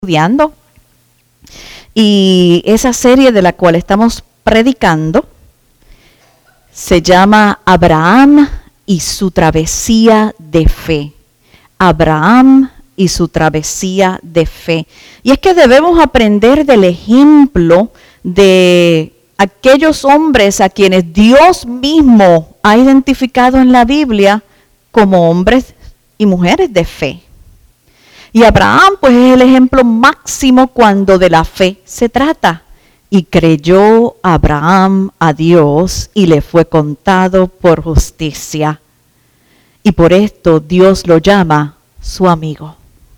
estudiando. Y esa serie de la cual estamos predicando se llama Abraham y su travesía de fe. Abraham y su travesía de fe. Y es que debemos aprender del ejemplo de aquellos hombres a quienes Dios mismo ha identificado en la Biblia como hombres y mujeres de fe. Y Abraham pues es el ejemplo máximo cuando de la fe se trata. Y creyó Abraham a Dios y le fue contado por justicia. Y por esto Dios lo llama su amigo.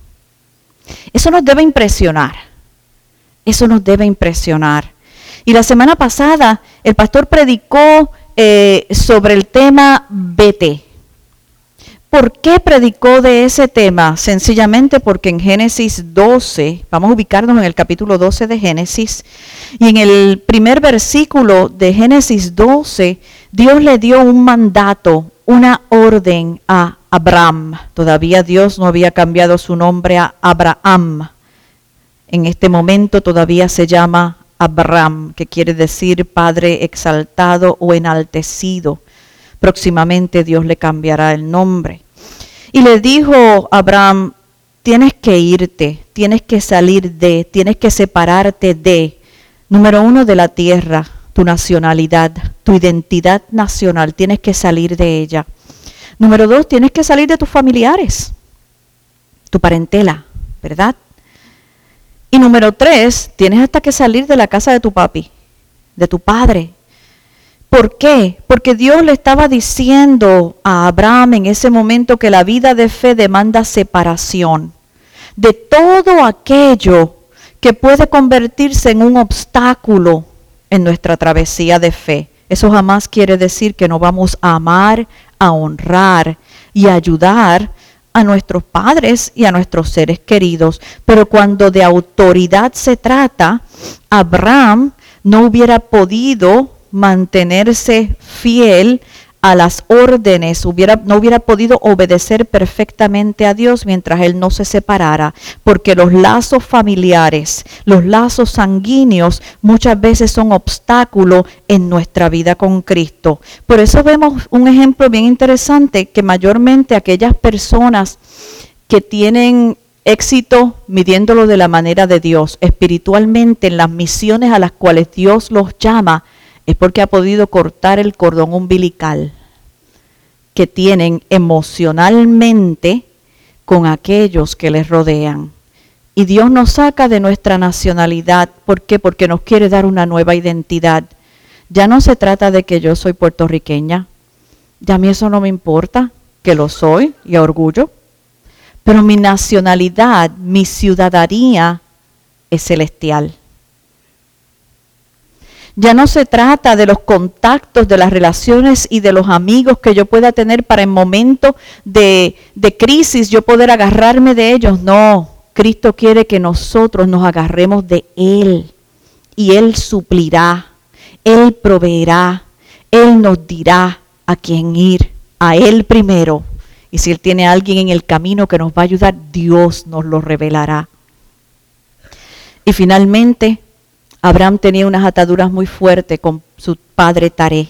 Eso nos debe impresionar. Eso nos debe impresionar. Y la semana pasada el pastor predicó sobre el tema vete. ¿Por qué predicó de ese tema? Sencillamente porque en Génesis 12, vamos a ubicarnos en el capítulo 12 de Génesis, y en el primer versículo de Génesis 12, Dios le dio un mandato, una orden a Abraham. Todavía Dios no había cambiado su nombre a Abraham. En este momento todavía se llama Abraham, que quiere decir Padre exaltado o enaltecido. Próximamente Dios le cambiará el nombre. Y le dijo a Abraham, tienes que irte, tienes que salir de, tienes que separarte de, número uno, de la tierra, tu nacionalidad, tu identidad nacional, tienes que salir de ella. Número dos, tienes que salir de tus familiares, tu parentela, ¿verdad? Y número tres, tienes hasta que salir de la casa de tu papi, de tu padre. ¿Por qué? Porque Dios le estaba diciendo a Abraham en ese momento que la vida de fe demanda separación de todo aquello que puede convertirse en un obstáculo en nuestra travesía de fe. Eso jamás quiere decir que no vamos a amar, a honrar y a ayudar a nuestros padres y a nuestros seres queridos. Pero cuando de autoridad se trata, Abraham no hubiera podido mantenerse fiel a las órdenes, no hubiera podido obedecer perfectamente a Dios mientras él no se separara, porque los lazos familiares, los lazos sanguíneos muchas veces son obstáculos en nuestra vida con Cristo. Por eso vemos un ejemplo bien interesante, que mayormente aquellas personas que tienen éxito midiéndolo de la manera de Dios, espiritualmente en las misiones a las cuales Dios los llama, es porque ha podido cortar el cordón umbilical que tienen emocionalmente con aquellos que les rodean. Y Dios nos saca de nuestra nacionalidad. ¿Por qué? Porque nos quiere dar una nueva identidad. Ya no se trata de que yo soy puertorriqueña. Ya a mí eso no me importa, que lo soy y a orgullo. Pero mi nacionalidad, mi ciudadanía es celestial. Ya no se trata de los contactos, de las relaciones y de los amigos que yo pueda tener para en momentos de crisis yo poder agarrarme de ellos. No, Cristo quiere que nosotros nos agarremos de Él. Y Él suplirá, Él proveerá, Él nos dirá a quién ir, a Él primero. Y si Él tiene a alguien en el camino que nos va a ayudar, Dios nos lo revelará. Y finalmente, Abraham tenía unas ataduras muy fuertes con su padre Taré.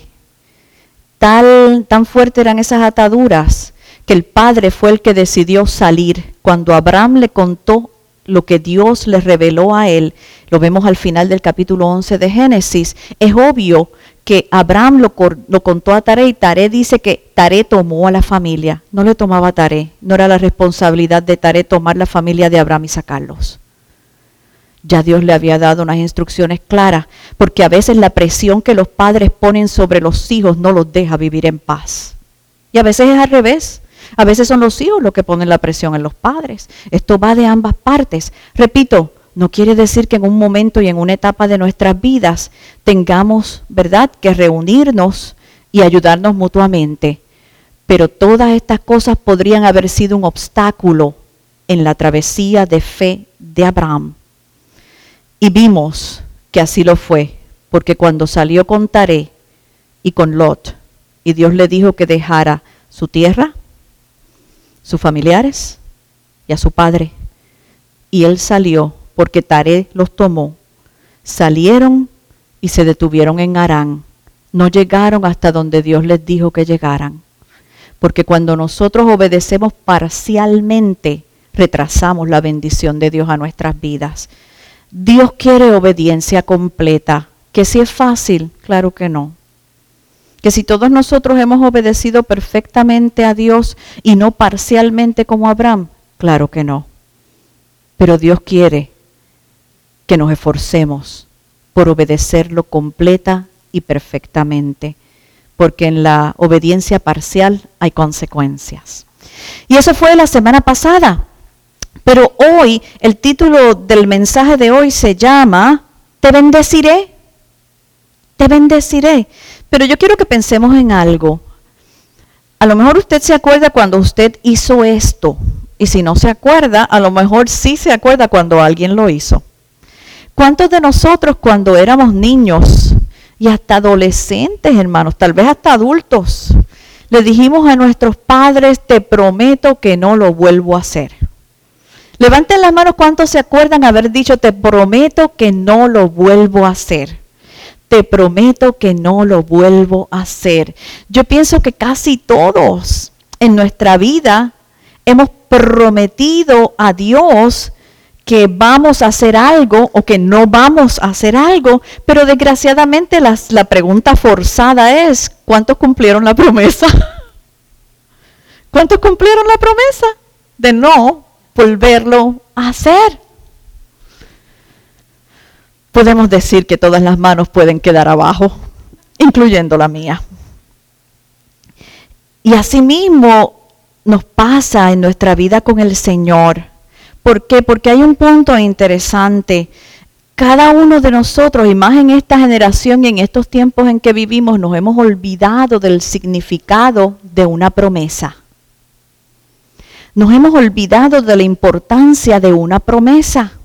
Tan fuertes eran esas ataduras que el padre fue el que decidió salir. Cuando Abraham le contó lo que Dios le reveló a él, lo vemos al final del capítulo 11 de Génesis, es obvio que Abraham lo contó a Taré y Taré dice que Taré tomó a la familia. No le tomaba a Taré, no era la responsabilidad de Taré tomar la familia de Abraham y sacarlos. Ya Dios le había dado unas instrucciones claras, porque a veces la presión que los padres ponen sobre los hijos no los deja vivir en paz. Y a veces es al revés. A veces son los hijos los que ponen la presión en los padres. Esto va de ambas partes. Repito, no quiere decir que en un momento y en una etapa de nuestras vidas tengamos, ¿verdad?, que reunirnos y ayudarnos mutuamente. Pero todas estas cosas podrían haber sido un obstáculo en la travesía de fe de Abraham. Y vimos que así lo fue, porque cuando salió con Taré y con Lot, y Dios le dijo que dejara su tierra, sus familiares y a su padre, y él salió porque Taré los tomó. Salieron y se detuvieron en Harán. No llegaron hasta donde Dios les dijo que llegaran. Porque cuando nosotros obedecemos parcialmente, retrasamos la bendición de Dios a nuestras vidas. Dios quiere obediencia completa. ¿Que si es fácil? Claro que no. Que si todos nosotros hemos obedecido perfectamente a Dios y no parcialmente como Abraham, claro que no. Pero Dios quiere que nos esforcemos por obedecerlo completa y perfectamente, porque en la obediencia parcial hay consecuencias. Y eso fue la semana pasada. Pero hoy, el título del mensaje de hoy se llama, Te bendeciré. Te bendeciré. Pero yo quiero que pensemos en algo. A lo mejor usted se acuerda cuando usted hizo esto. Y si no se acuerda, a lo mejor sí se acuerda cuando alguien lo hizo. ¿Cuántos de nosotros cuando éramos niños y hasta adolescentes, hermanos, tal vez hasta adultos, le dijimos a nuestros padres, te prometo que no lo vuelvo a hacer? Levanten las manos, ¿cuántos se acuerdan haber dicho, te prometo que no lo vuelvo a hacer? Te prometo que no lo vuelvo a hacer. Yo pienso que casi todos en nuestra vida hemos prometido a Dios que vamos a hacer algo o que no vamos a hacer algo, pero desgraciadamente la pregunta forzada es, ¿cuántos cumplieron la promesa? ¿Cuántos cumplieron la promesa de no volverlo a hacer? Podemos decir que todas las manos pueden quedar abajo, incluyendo la mía. Y asimismo nos pasa en nuestra vida con el Señor. ¿Por qué? Porque hay un punto interesante. Cada uno de nosotros, y más en esta generación y en estos tiempos en que vivimos, nos hemos olvidado del significado de una promesa. Nos hemos olvidado de la importancia de una promesa.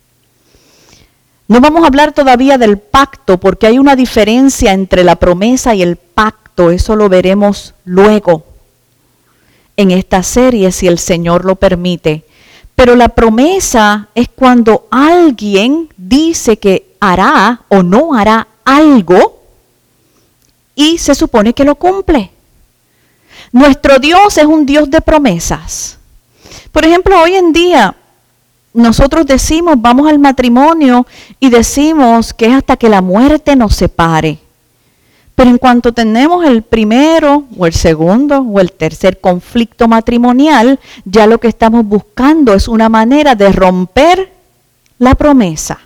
No vamos a hablar todavía del pacto, porque hay una diferencia entre la promesa y el pacto. Eso lo veremos luego en esta serie, si el Señor lo permite. Pero la promesa es cuando alguien dice que hará o no hará algo y se supone que lo cumple. Nuestro Dios es un Dios de promesas. Por ejemplo, hoy en día nosotros decimos, vamos al matrimonio y decimos que es hasta que la muerte nos separe. Pero en cuanto tenemos el primero o el segundo o el tercer conflicto matrimonial, ya lo que estamos buscando es una manera de romper la promesa.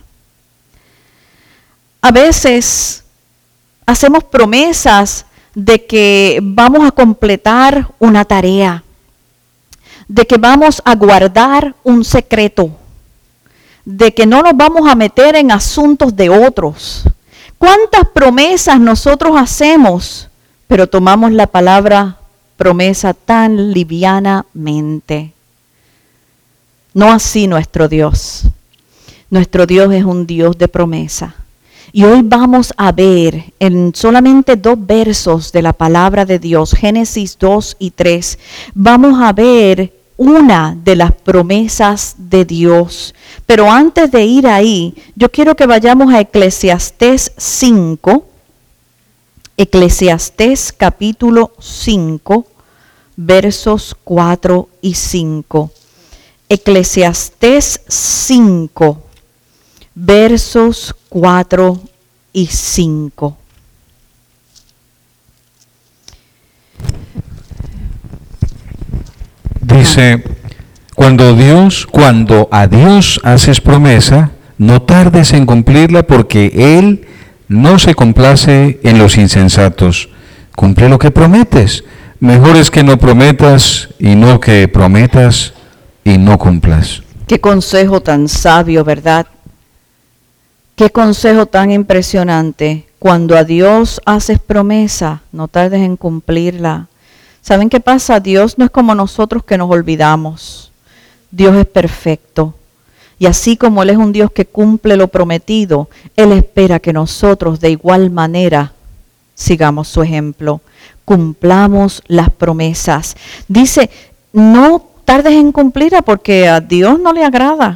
A veces hacemos promesas de que vamos a completar una tarea, de que vamos a guardar un secreto, de que no nos vamos a meter en asuntos de otros. ¿Cuántas promesas nosotros hacemos, pero tomamos la palabra promesa tan livianamente? No así nuestro Dios. Nuestro Dios es un Dios de promesa. Y hoy vamos a ver en solamente 2 versos de la palabra de Dios, Génesis 2 y 3, vamos a ver una de las promesas de Dios. Pero antes de ir ahí, yo quiero que vayamos a Eclesiastés 5, Eclesiastés capítulo 5, versos 4 y 5. Eclesiastés 5, versos 4 y 5. Dice, cuando a Dios haces promesa, no tardes en cumplirla porque Él no se complace en los insensatos. Cumple lo que prometes. Mejor es que no prometas y no que prometas y no cumplas. Qué consejo tan sabio, ¿verdad? Qué consejo tan impresionante. Cuando a Dios haces promesa, no tardes en cumplirla. ¿Saben qué pasa? Dios no es como nosotros que nos olvidamos. Dios es perfecto. Y así como Él es un Dios que cumple lo prometido, Él espera que nosotros de igual manera sigamos su ejemplo. Cumplamos las promesas. Dice, no tardes en cumplirla porque a Dios no le agrada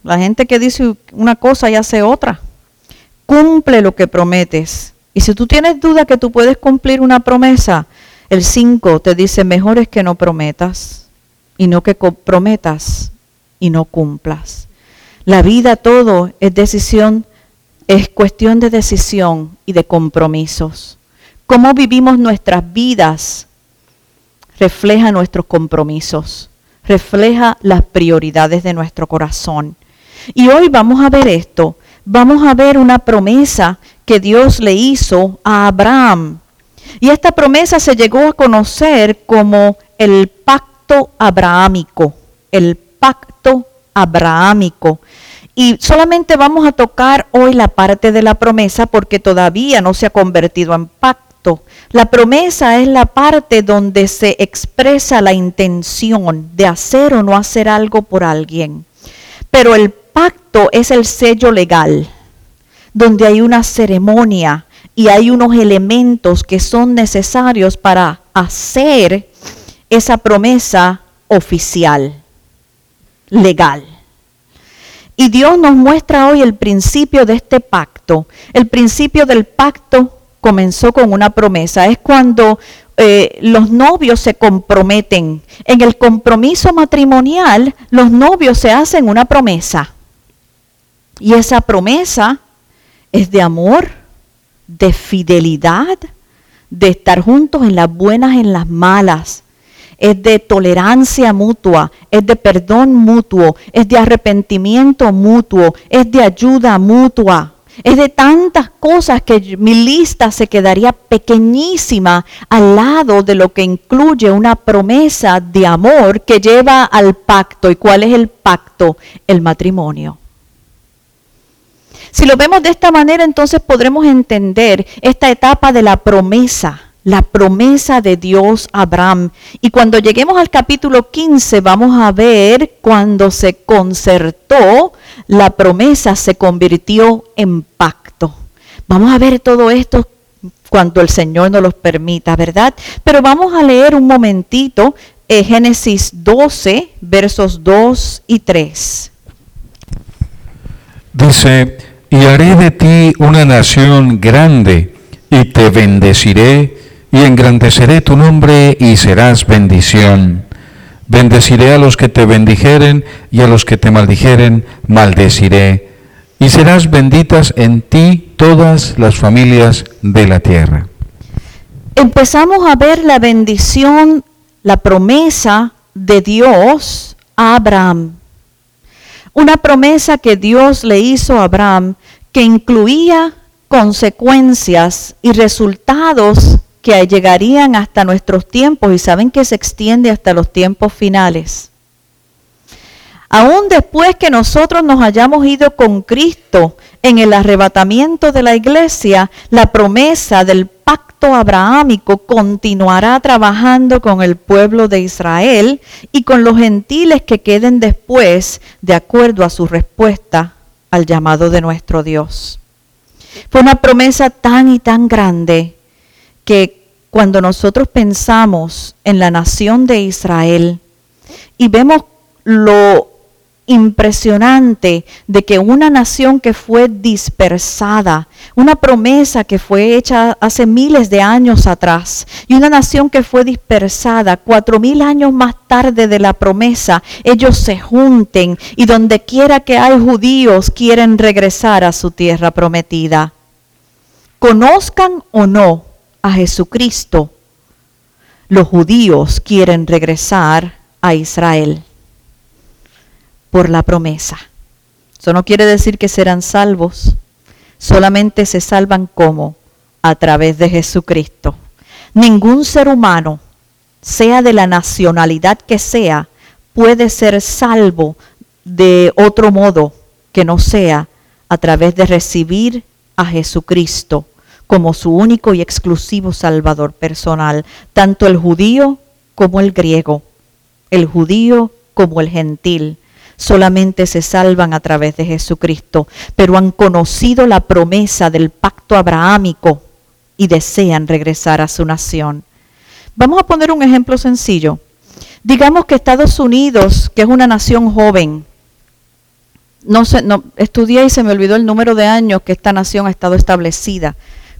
La gente que dice una cosa y hace otra. Cumple lo que prometes. Y si tú tienes duda que tú puedes cumplir una promesa, el 5 te dice, mejor es que no prometas y no que prometas y no cumplas. La vida, todo es decisión, es cuestión de decisión y de compromisos. Cómo vivimos nuestras vidas refleja nuestros compromisos, refleja las prioridades de nuestro corazón. Y hoy vamos a ver esto, vamos a ver una promesa que Dios le hizo a Abraham. Y esta promesa se llegó a conocer como el pacto abrahámico, el pacto abrahámico. Y solamente vamos a tocar hoy la parte de la promesa porque todavía no se ha convertido en pacto. La promesa es la parte donde se expresa la intención de hacer o no hacer algo por alguien. Pero el pacto es el sello legal, donde hay una ceremonia y hay unos elementos que son necesarios para hacer esa promesa oficial, legal. Y Dios nos muestra hoy el principio de este pacto. El principio del pacto comenzó con una promesa. Es cuando los novios se comprometen. En el compromiso matrimonial, los novios se hacen una promesa. Y esa promesa es de amor, de fidelidad, de estar juntos en las buenas y en las malas. Es de tolerancia mutua, es de perdón mutuo, es de arrepentimiento mutuo, es de ayuda mutua. Es de tantas cosas que mi lista se quedaría pequeñísima al lado de lo que incluye una promesa de amor que lleva al pacto. ¿Y cuál es el pacto? El matrimonio. Si lo vemos de esta manera, entonces podremos entender esta etapa de la promesa de Dios a Abraham. Y cuando lleguemos al capítulo 15 vamos a ver cuando se concertó, la promesa se convirtió en pacto. Vamos a ver todo esto cuando el Señor nos lo permita, ¿verdad? Pero vamos a leer un momentito Génesis 12, versos 2 y 3. Dice, y haré de ti una nación grande, y te bendeciré, y engrandeceré tu nombre, y serás bendición. Bendeciré a los que te bendijeren, y a los que te maldijeren, maldeciré. Y serás benditas en ti todas las familias de la tierra. Empezamos a ver la bendición, la promesa de Dios a Abraham. Una promesa que Dios le hizo a Abraham que incluía consecuencias y resultados que llegarían hasta nuestros tiempos y saben que se extiende hasta los tiempos finales. Aún después que nosotros nos hayamos ido con Cristo en el arrebatamiento de la iglesia, la promesa del pacto abrahámico continuará trabajando con el pueblo de Israel y con los gentiles que queden después, de acuerdo a su respuesta al llamado de nuestro Dios. Fue una promesa tan y tan grande que cuando nosotros pensamos en la nación de Israel y vemos lo impresionante de que una nación que fue dispersada, una promesa que fue hecha hace miles de años atrás, y una nación que fue dispersada 4000 años más tarde de la promesa, ellos se junten y donde quiera que hay judíos quieren regresar a su tierra prometida. Conozcan o no a Jesucristo, los judíos quieren regresar a Israel por la promesa. Eso no quiere decir que serán salvos, solamente se salvan ¿cómo? A través de Jesucristo. Ningún ser humano, sea de la nacionalidad que sea, puede ser salvo de otro modo que no sea a través de recibir a Jesucristo como su único y exclusivo Salvador personal, tanto el judío como el griego, el judío como el gentil. Solamente se salvan a través de Jesucristo, pero han conocido la promesa del pacto abrahámico y desean regresar a su nación. Vamos a poner un ejemplo sencillo. Digamos que Estados Unidos, que es una nación joven, Estudié y se me olvidó el número de años que esta nación ha estado establecida.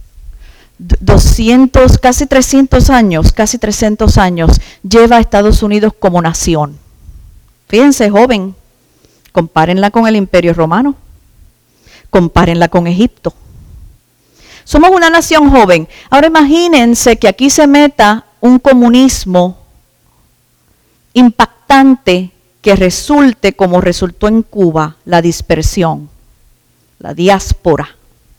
200, casi 300 años lleva a Estados Unidos como nación. Fíjense, joven, compárenla con el Imperio Romano, compárenla con Egipto. Somos una nación joven. Ahora imagínense que aquí se meta un comunismo impactante que resulte como resultó en Cuba, la dispersión, la diáspora.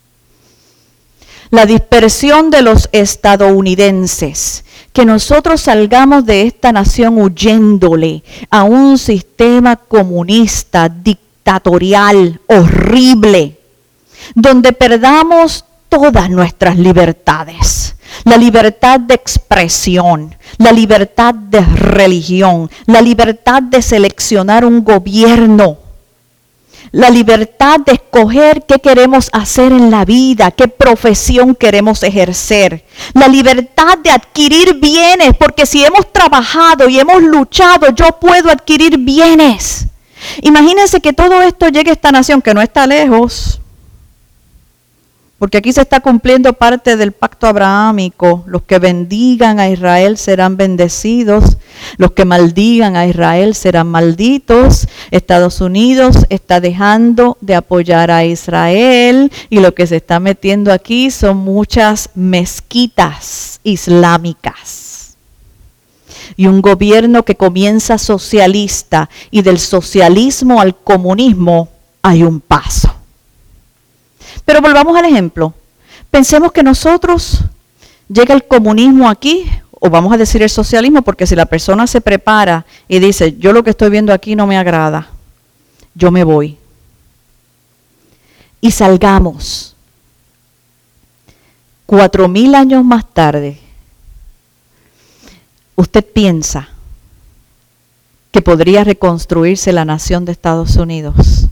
La dispersión de los estadounidenses, que nosotros salgamos de esta nación huyéndole a un sistema comunista, dictatorial, horrible, donde perdamos todas nuestras libertades. La libertad de expresión, la libertad de religión, la libertad de seleccionar un gobierno, la libertad de escoger qué queremos hacer en la vida, qué profesión queremos ejercer, la libertad de adquirir bienes, porque si hemos trabajado y hemos luchado, yo puedo adquirir bienes. Imagínense que todo esto llegue a esta nación que no está lejos, porque aquí se está cumpliendo parte del pacto abrahámico. Los que bendigan a Israel serán bendecidos, los que maldigan a Israel serán malditos. Estados Unidos está dejando de apoyar a Israel y lo que se está metiendo aquí son muchas mezquitas islámicas. Y un gobierno que comienza socialista, y del socialismo al comunismo hay un paso. Pero volvamos al ejemplo. Pensemos que nosotros llega el comunismo aquí, o vamos a decir el socialismo, porque si la persona se prepara y dice, yo lo que estoy viendo aquí no me agrada, yo me voy. Y salgamos 4,000 años más tarde, ¿usted piensa que podría reconstruirse la nación de Estados Unidos?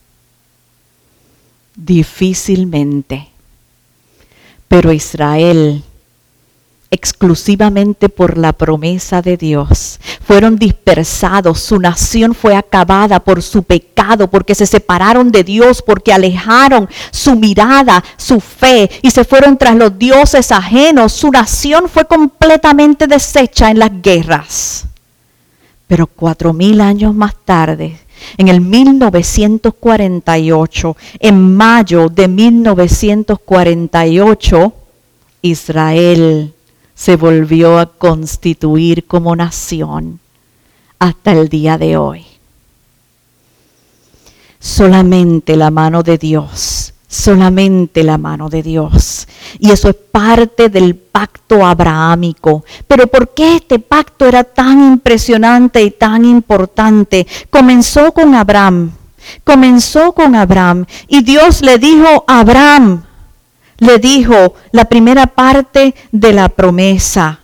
Difícilmente. Pero Israel, exclusivamente por la promesa de Dios, fueron dispersados, su nación fue acabada por su pecado, porque se separaron de Dios, porque alejaron su mirada, su fe, y se fueron tras los dioses ajenos. Su nación fue completamente deshecha en las guerras. Pero 4,000 años más tarde, en el 1948, en mayo de 1948, Israel se volvió a constituir como nación hasta el día de hoy. Solamente la mano de Dios, solamente la mano de Dios. Y eso es parte del pacto abrahámico. Pero ¿por qué este pacto era tan impresionante y tan importante? Comenzó con Abraham y Dios le dijo a Abraham, le dijo la primera parte de la promesa,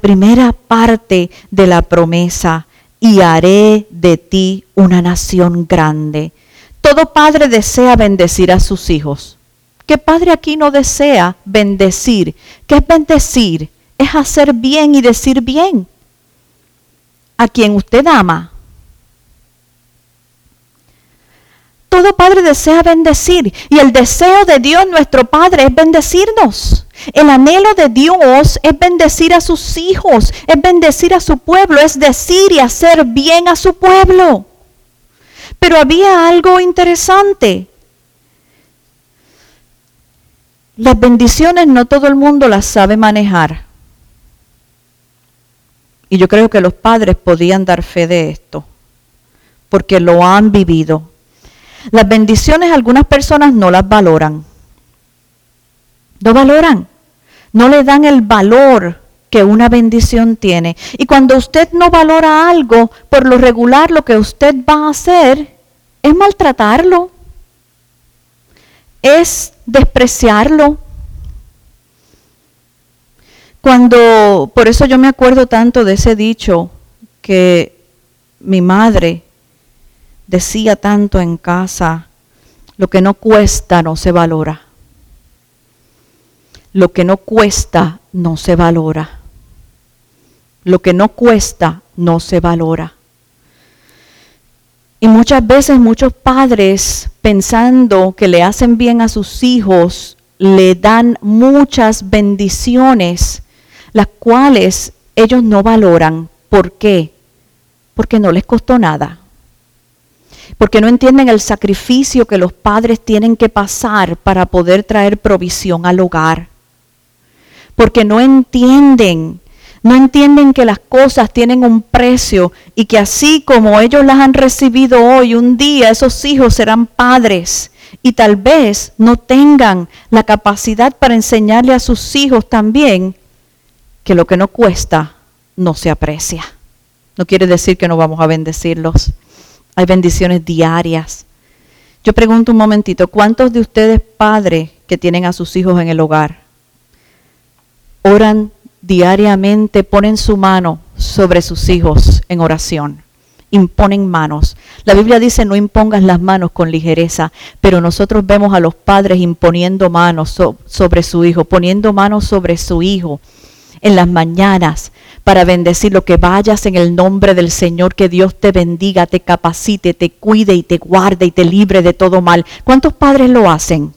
y haré de ti una nación grande. Todo padre desea bendecir a sus hijos. ¿Qué padre aquí no desea bendecir? ¿Qué es bendecir? Es hacer bien y decir bien a quien usted ama. Todo padre desea bendecir, y el deseo de Dios nuestro Padre es bendecirnos. El anhelo de Dios es bendecir a sus hijos, es bendecir a su pueblo, es decir y hacer bien a su pueblo. Pero había algo interesante. Las bendiciones no todo el mundo las sabe manejar. Y yo creo que los padres podían dar fe de esto, porque lo han vivido. Las bendiciones algunas personas no las valoran. No le dan el valor que una bendición tiene. Y cuando usted no valora algo, por lo regular lo que usted va a hacer es maltratarlo, es despreciarlo. Por eso yo me acuerdo tanto de ese dicho que mi madre decía tanto en casa: lo que no cuesta no se valora. Lo que no cuesta no se valora. Lo que no cuesta no se valora. Y muchas veces muchos padres, pensando que le hacen bien a sus hijos, le dan muchas bendiciones, las cuales ellos no valoran. ¿Por qué? Porque no les costó nada. Porque no entienden el sacrificio que los padres tienen que pasar para poder traer provisión al hogar. Porque no entienden que las cosas tienen un precio y que así como ellos las han recibido hoy, un día esos hijos serán padres y tal vez no tengan la capacidad para enseñarle a sus hijos también que lo que no cuesta no se aprecia. No quiere decir que no vamos a bendecirlos. Hay bendiciones diarias. Yo pregunto un momentito, ¿cuántos de ustedes padres que tienen a sus hijos en el hogar oran diariamente, ponen su mano sobre sus hijos en oración? Imponen manos. La Biblia dice no impongas las manos con ligereza, pero nosotros vemos a los padres imponiendo manos sobre su hijo, poniendo manos sobre su hijo en las mañanas para bendecirlo, que vayas en el nombre del Señor, que Dios te bendiga, te capacite, te cuide y te guarde y te libre de todo mal. ¿Cuántos padres lo hacen?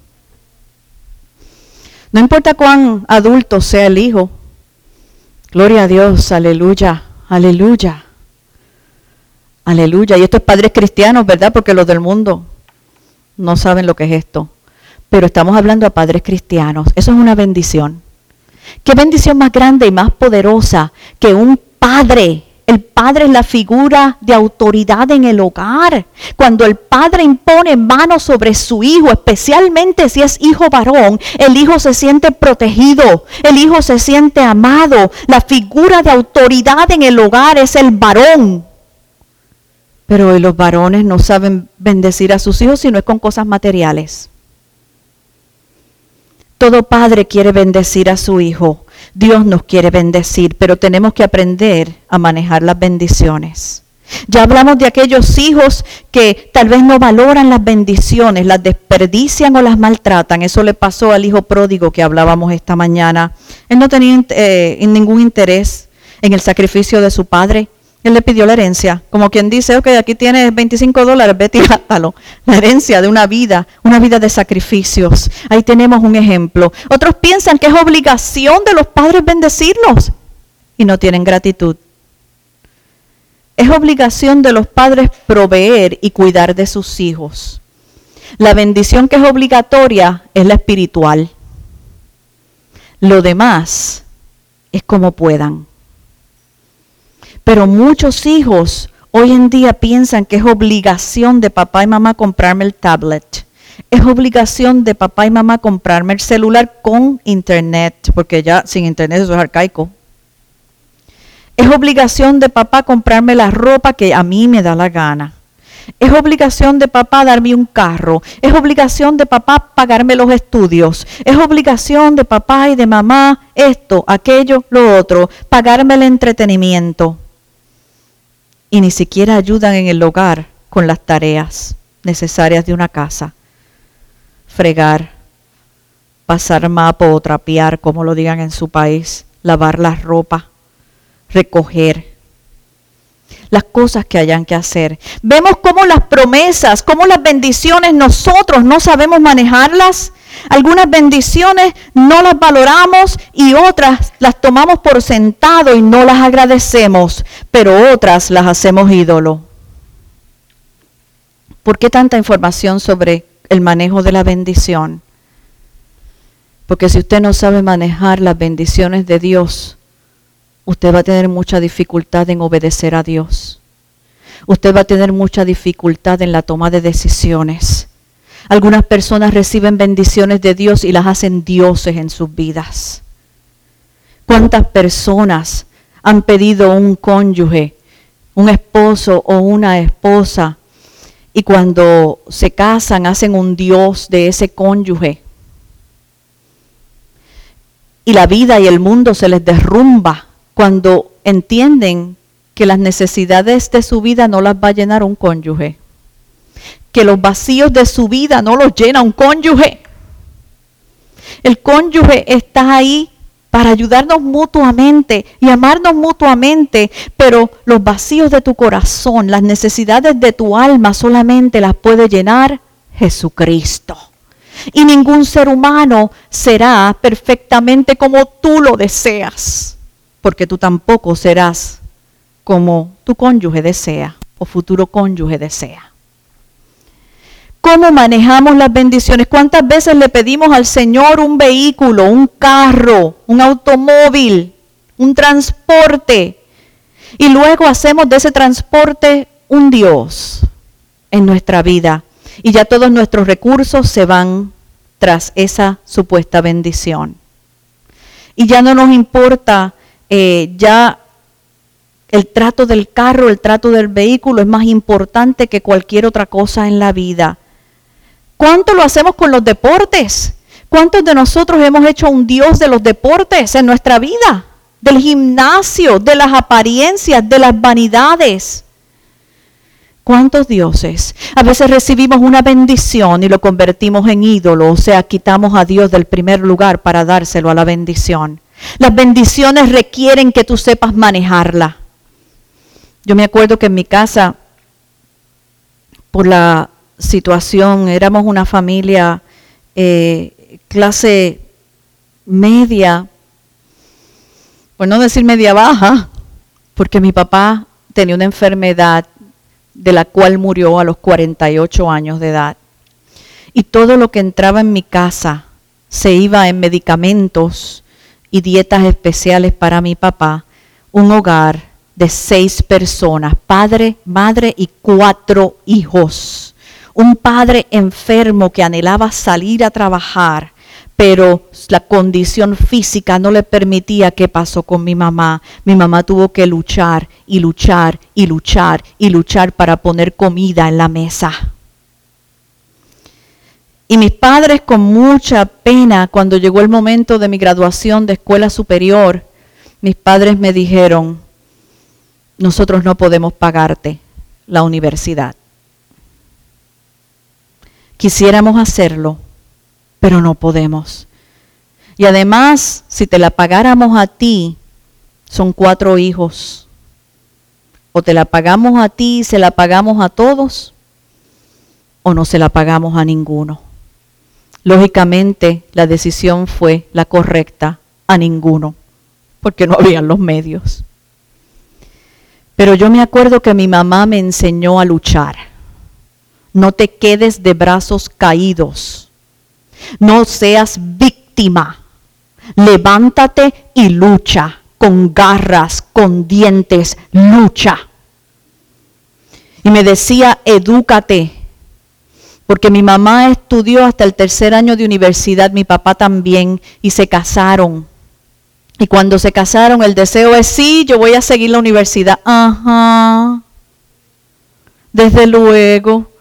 No importa cuán adulto sea el hijo. Gloria a Dios, aleluya, aleluya, aleluya. Y esto es padres cristianos, ¿verdad? Porque los del mundo no saben lo que es esto. Pero estamos hablando a padres cristianos. Eso es una bendición. ¿Qué bendición más grande y más poderosa que un padre? El padre es la figura de autoridad en el hogar. Cuando el padre impone manos sobre su hijo, especialmente si es hijo varón, el hijo se siente protegido, el hijo se siente amado. La figura de autoridad en el hogar es el varón. Pero hoy los varones no saben bendecir a sus hijos si no es con cosas materiales. Todo padre quiere bendecir a su hijo. Dios nos quiere bendecir, pero tenemos que aprender a manejar las bendiciones. Ya hablamos de aquellos hijos que tal vez no valoran las bendiciones, las desperdician o las maltratan. Eso le pasó al hijo pródigo que hablábamos esta mañana. Él no tenía ningún interés en el sacrificio de su padre. Él le pidió la herencia, como quien dice, ok, aquí tienes $25, vete y gátalo. La herencia de una vida de sacrificios. Ahí tenemos un ejemplo. Otros piensan que es obligación de los padres bendecirlos y no tienen gratitud. Es obligación de los padres proveer y cuidar de sus hijos. La bendición que es obligatoria es la espiritual. Lo demás es como puedan. Pero muchos hijos hoy en día piensan que es obligación de papá y mamá comprarme el tablet. Es obligación de papá y mamá comprarme el celular con internet, porque ya sin internet eso es arcaico. Es obligación de papá comprarme la ropa que a mí me da la gana. Es obligación de papá darme un carro. Es obligación de papá pagarme los estudios. Es obligación de papá y de mamá esto, aquello, lo otro, pagarme el entretenimiento. Y ni siquiera ayudan en el hogar con las tareas necesarias de una casa. Fregar, pasar mapa o trapear, como lo digan en su país, lavar la ropa, recoger, las cosas que hayan que hacer. Vemos cómo las promesas, cómo las bendiciones nosotros no sabemos manejarlas. Algunas bendiciones no las valoramos y otras las tomamos por sentado y no las agradecemos, pero otras las hacemos ídolo. ¿Por qué tanta información sobre el manejo de la bendición? Porque si usted no sabe manejar las bendiciones de Dios, usted va a tener mucha dificultad en obedecer a Dios. Usted va a tener mucha dificultad en la toma de decisiones. Algunas personas reciben bendiciones de Dios y las hacen dioses en sus vidas. ¿Cuántas personas han pedido un cónyuge, un esposo o una esposa, y cuando se casan hacen un dios de ese cónyuge? Y la vida y el mundo se les derrumba cuando entienden que las necesidades de su vida no las va a llenar un cónyuge. Que los vacíos de su vida no los llena un cónyuge. El cónyuge está ahí para ayudarnos mutuamente y amarnos mutuamente, pero los vacíos de tu corazón, las necesidades de tu alma solamente las puede llenar Jesucristo. Y ningún ser humano será perfectamente como tú lo deseas, porque tú tampoco serás como tu cónyuge desea o futuro cónyuge desea. ¿Cómo manejamos las bendiciones? ¿Cuántas veces le pedimos al Señor un vehículo, un carro, un automóvil, un transporte? Y luego hacemos de ese transporte un Dios en nuestra vida. Y ya todos nuestros recursos se van tras esa supuesta bendición. Y ya no nos importa, ya el trato del carro, el trato del vehículo es más importante que cualquier otra cosa en la vida. ¿Cuánto lo hacemos con los deportes? ¿Cuántos de nosotros hemos hecho un Dios de los deportes en nuestra vida? Del gimnasio, de las apariencias, de las vanidades. ¿Cuántos dioses? A veces recibimos una bendición y lo convertimos en ídolo, o sea, quitamos a Dios del primer lugar para dárselo a la bendición. Las bendiciones requieren que tú sepas manejarla. Yo me acuerdo que en mi casa, por la situación, éramos una familia clase media, por no decir media baja, porque mi papá tenía una enfermedad de la cual murió a los 48 años de edad. Y todo lo que entraba en mi casa se iba en medicamentos y dietas especiales para mi papá. Un hogar de 6 personas, padre, madre y 4 hijos. Un padre enfermo que anhelaba salir a trabajar, pero la condición física no le permitía. ¿Qué pasó con mi mamá? Mi mamá tuvo que luchar y luchar y luchar y luchar para poner comida en la mesa. Y mis padres, con mucha pena, cuando llegó el momento de mi graduación de escuela superior, mis padres me dijeron: nosotros no podemos pagarte la universidad. Quisiéramos hacerlo, pero no podemos. Y además, si te la pagáramos a ti, son 4 hijos. O te la pagamos a ti y se la pagamos a todos, o no se la pagamos a ninguno. Lógicamente, la decisión fue la correcta: a ninguno, porque no habían los medios. Pero yo me acuerdo que mi mamá me enseñó a luchar. No te quedes de brazos caídos. No seas víctima. Levántate y lucha con garras, con dientes, lucha. Y me decía: edúcate. Porque mi mamá estudió hasta el 3er año de universidad, mi papá también, y se casaron. Y cuando se casaron, el deseo es: sí, yo voy a seguir la universidad. Ajá. Desde luego.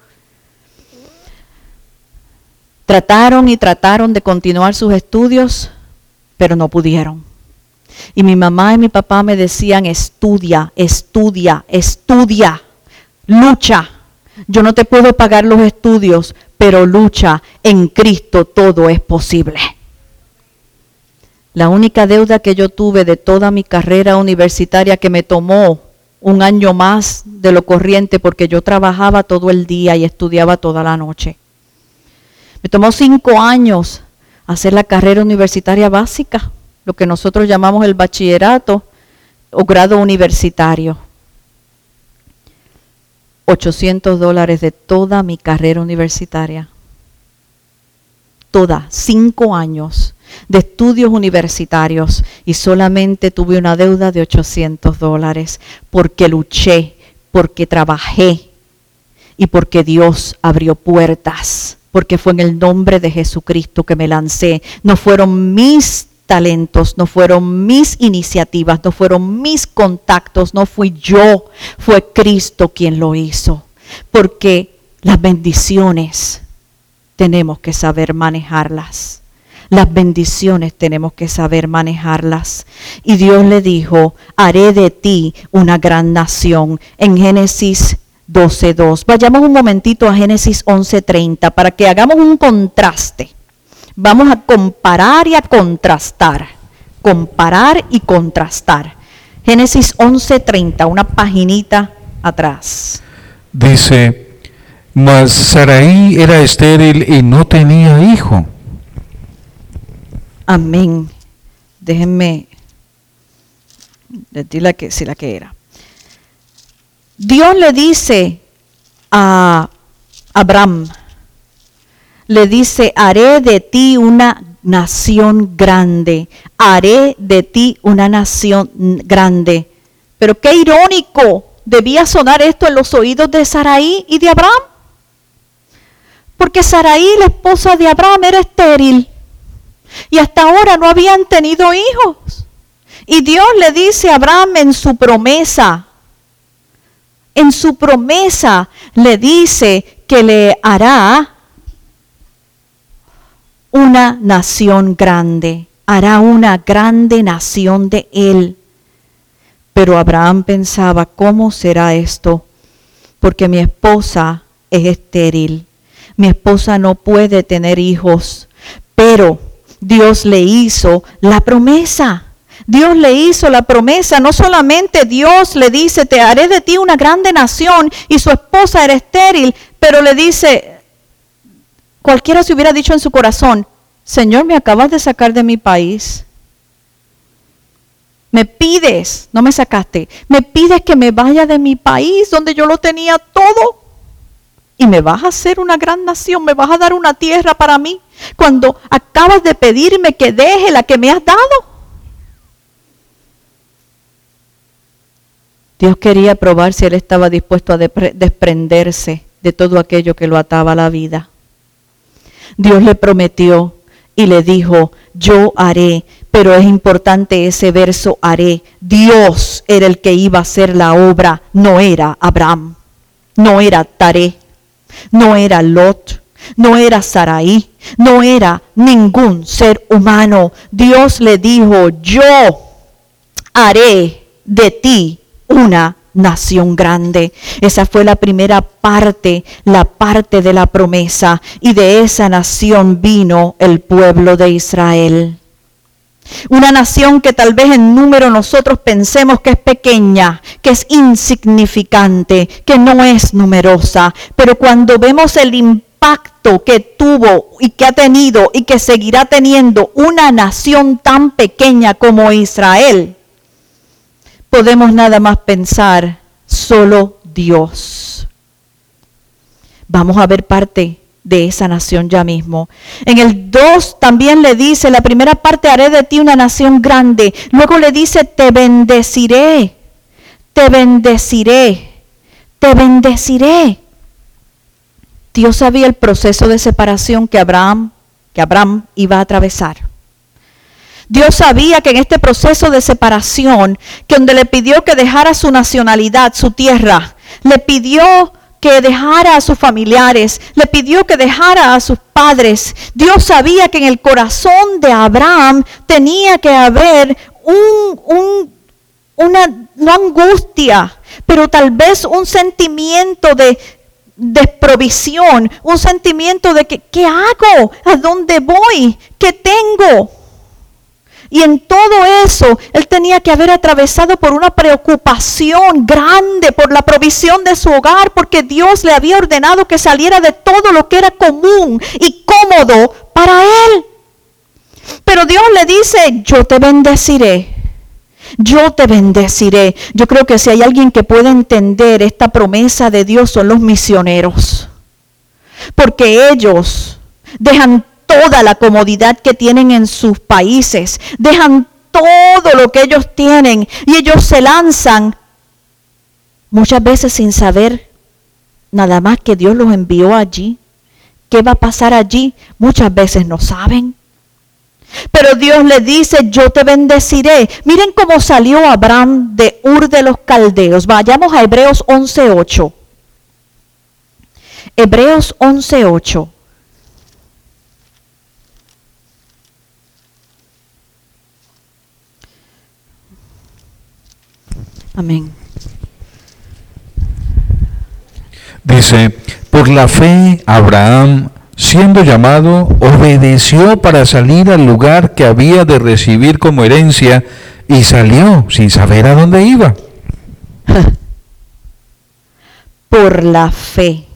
Trataron y trataron de continuar sus estudios, pero no pudieron. Y mi mamá y mi papá me decían: estudia, estudia, estudia, lucha. Yo no te puedo pagar los estudios, pero lucha. En Cristo todo es posible. La única deuda que yo tuve de toda mi carrera universitaria, que me tomó un año más de lo corriente porque yo trabajaba todo el día y estudiaba toda la noche. Me tomó 5 años hacer la carrera universitaria básica, lo que nosotros llamamos el bachillerato o grado universitario. $800 de toda mi carrera universitaria. Toda, 5 años de estudios universitarios, y solamente tuve una deuda de $800 porque luché, porque trabajé y porque Dios abrió puertas. Porque fue en el nombre de Jesucristo que me lancé. No fueron mis talentos, no fueron mis iniciativas, no fueron mis contactos, no fui yo, fue Cristo quien lo hizo. Porque las bendiciones tenemos que saber manejarlas. Las bendiciones tenemos que saber manejarlas. Y Dios le dijo: haré de ti una gran nación. En Génesis 12:2. Vayamos un momentito a Génesis 11:30 para que hagamos un contraste. Vamos a comparar y a contrastar comparar y contrastar. Génesis 11:30, una paginita atrás. Dice, mas Sarai era estéril y no tenía hijo. Amén. Déjenme decir la que era. Dios le dice a Abraham, le dice, haré de ti una nación grande, haré de ti una nación grande. Pero qué irónico debía sonar esto en los oídos de Sarai y de Abraham. Porque Sarai, la esposa de Abraham, era estéril. Y hasta ahora no habían tenido hijos. Y Dios le dice a Abraham en su promesa le dice que le hará una nación grande, hará una grande nación de él. Pero Abraham pensaba, ¿cómo será esto? Porque mi esposa es estéril, mi esposa no puede tener hijos, pero Dios le hizo la promesa. Dios le hizo la promesa, no solamente Dios le dice, te haré de ti una grande nación, y su esposa era estéril, pero le dice, cualquiera se hubiera dicho en su corazón, Señor, me acabas de sacar de mi país. Me pides, no me sacaste, me pides que me vaya de mi país donde yo lo tenía todo y me vas a hacer una gran nación, me vas a dar una tierra para mí, cuando acabas de pedirme que deje la que me has dado. Dios quería probar si él estaba dispuesto a desprenderse de todo aquello que lo ataba a la vida. Dios le prometió y le dijo, yo haré, pero es importante ese verso, haré. Dios era el que iba a hacer la obra, no era Abraham, no era Taré, no era Lot, no era Sarai, no era ningún ser humano. Dios le dijo, yo haré de ti una nación grande. Esa fue la primera parte, la parte de la promesa, y de esa nación vino el pueblo de Israel. Una nación que tal vez en número nosotros pensemos que es pequeña, que es insignificante, que no es numerosa, pero cuando vemos el impacto que tuvo y que ha tenido y que seguirá teniendo una nación tan pequeña como Israel, podemos nada más pensar, solo Dios. Vamos a ver parte de esa nación ya mismo. En el 2 también le dice, la primera parte, haré de ti una nación grande. Luego le dice, te bendeciré, te bendeciré, te bendeciré. Dios sabía el proceso de separación que Abraham iba a atravesar. Dios sabía que en este proceso de separación, que donde le pidió que dejara su nacionalidad, su tierra, le pidió que dejara a sus familiares, le pidió que dejara a sus padres. Dios sabía que en el corazón de Abraham tenía que haber una, no angustia, pero tal vez un sentimiento de desprovisión, un sentimiento de que, ¿qué hago? ¿A dónde voy? ¿Qué tengo? Y en todo eso, él tenía que haber atravesado por una preocupación grande por la provisión de su hogar, porque Dios le había ordenado que saliera de todo lo que era común y cómodo para él. Pero Dios le dice, yo te bendeciré. Yo te bendeciré. Yo creo que si hay alguien que puede entender esta promesa de Dios son los misioneros. Porque ellos dejan toda la comodidad que tienen en sus países, dejan todo lo que ellos tienen y ellos se lanzan muchas veces sin saber nada más que Dios los envió allí. ¿Qué va a pasar allí? Muchas veces no saben. Pero Dios le dice, yo te bendeciré. Miren cómo salió Abraham de Ur de los Caldeos. Vayamos a Hebreos 11:8. Hebreos 11:8. Amén. Dice, por la fe Abraham, siendo llamado, obedeció para salir al lugar que había de recibir como herencia y salió sin saber a dónde iba. Por la fe,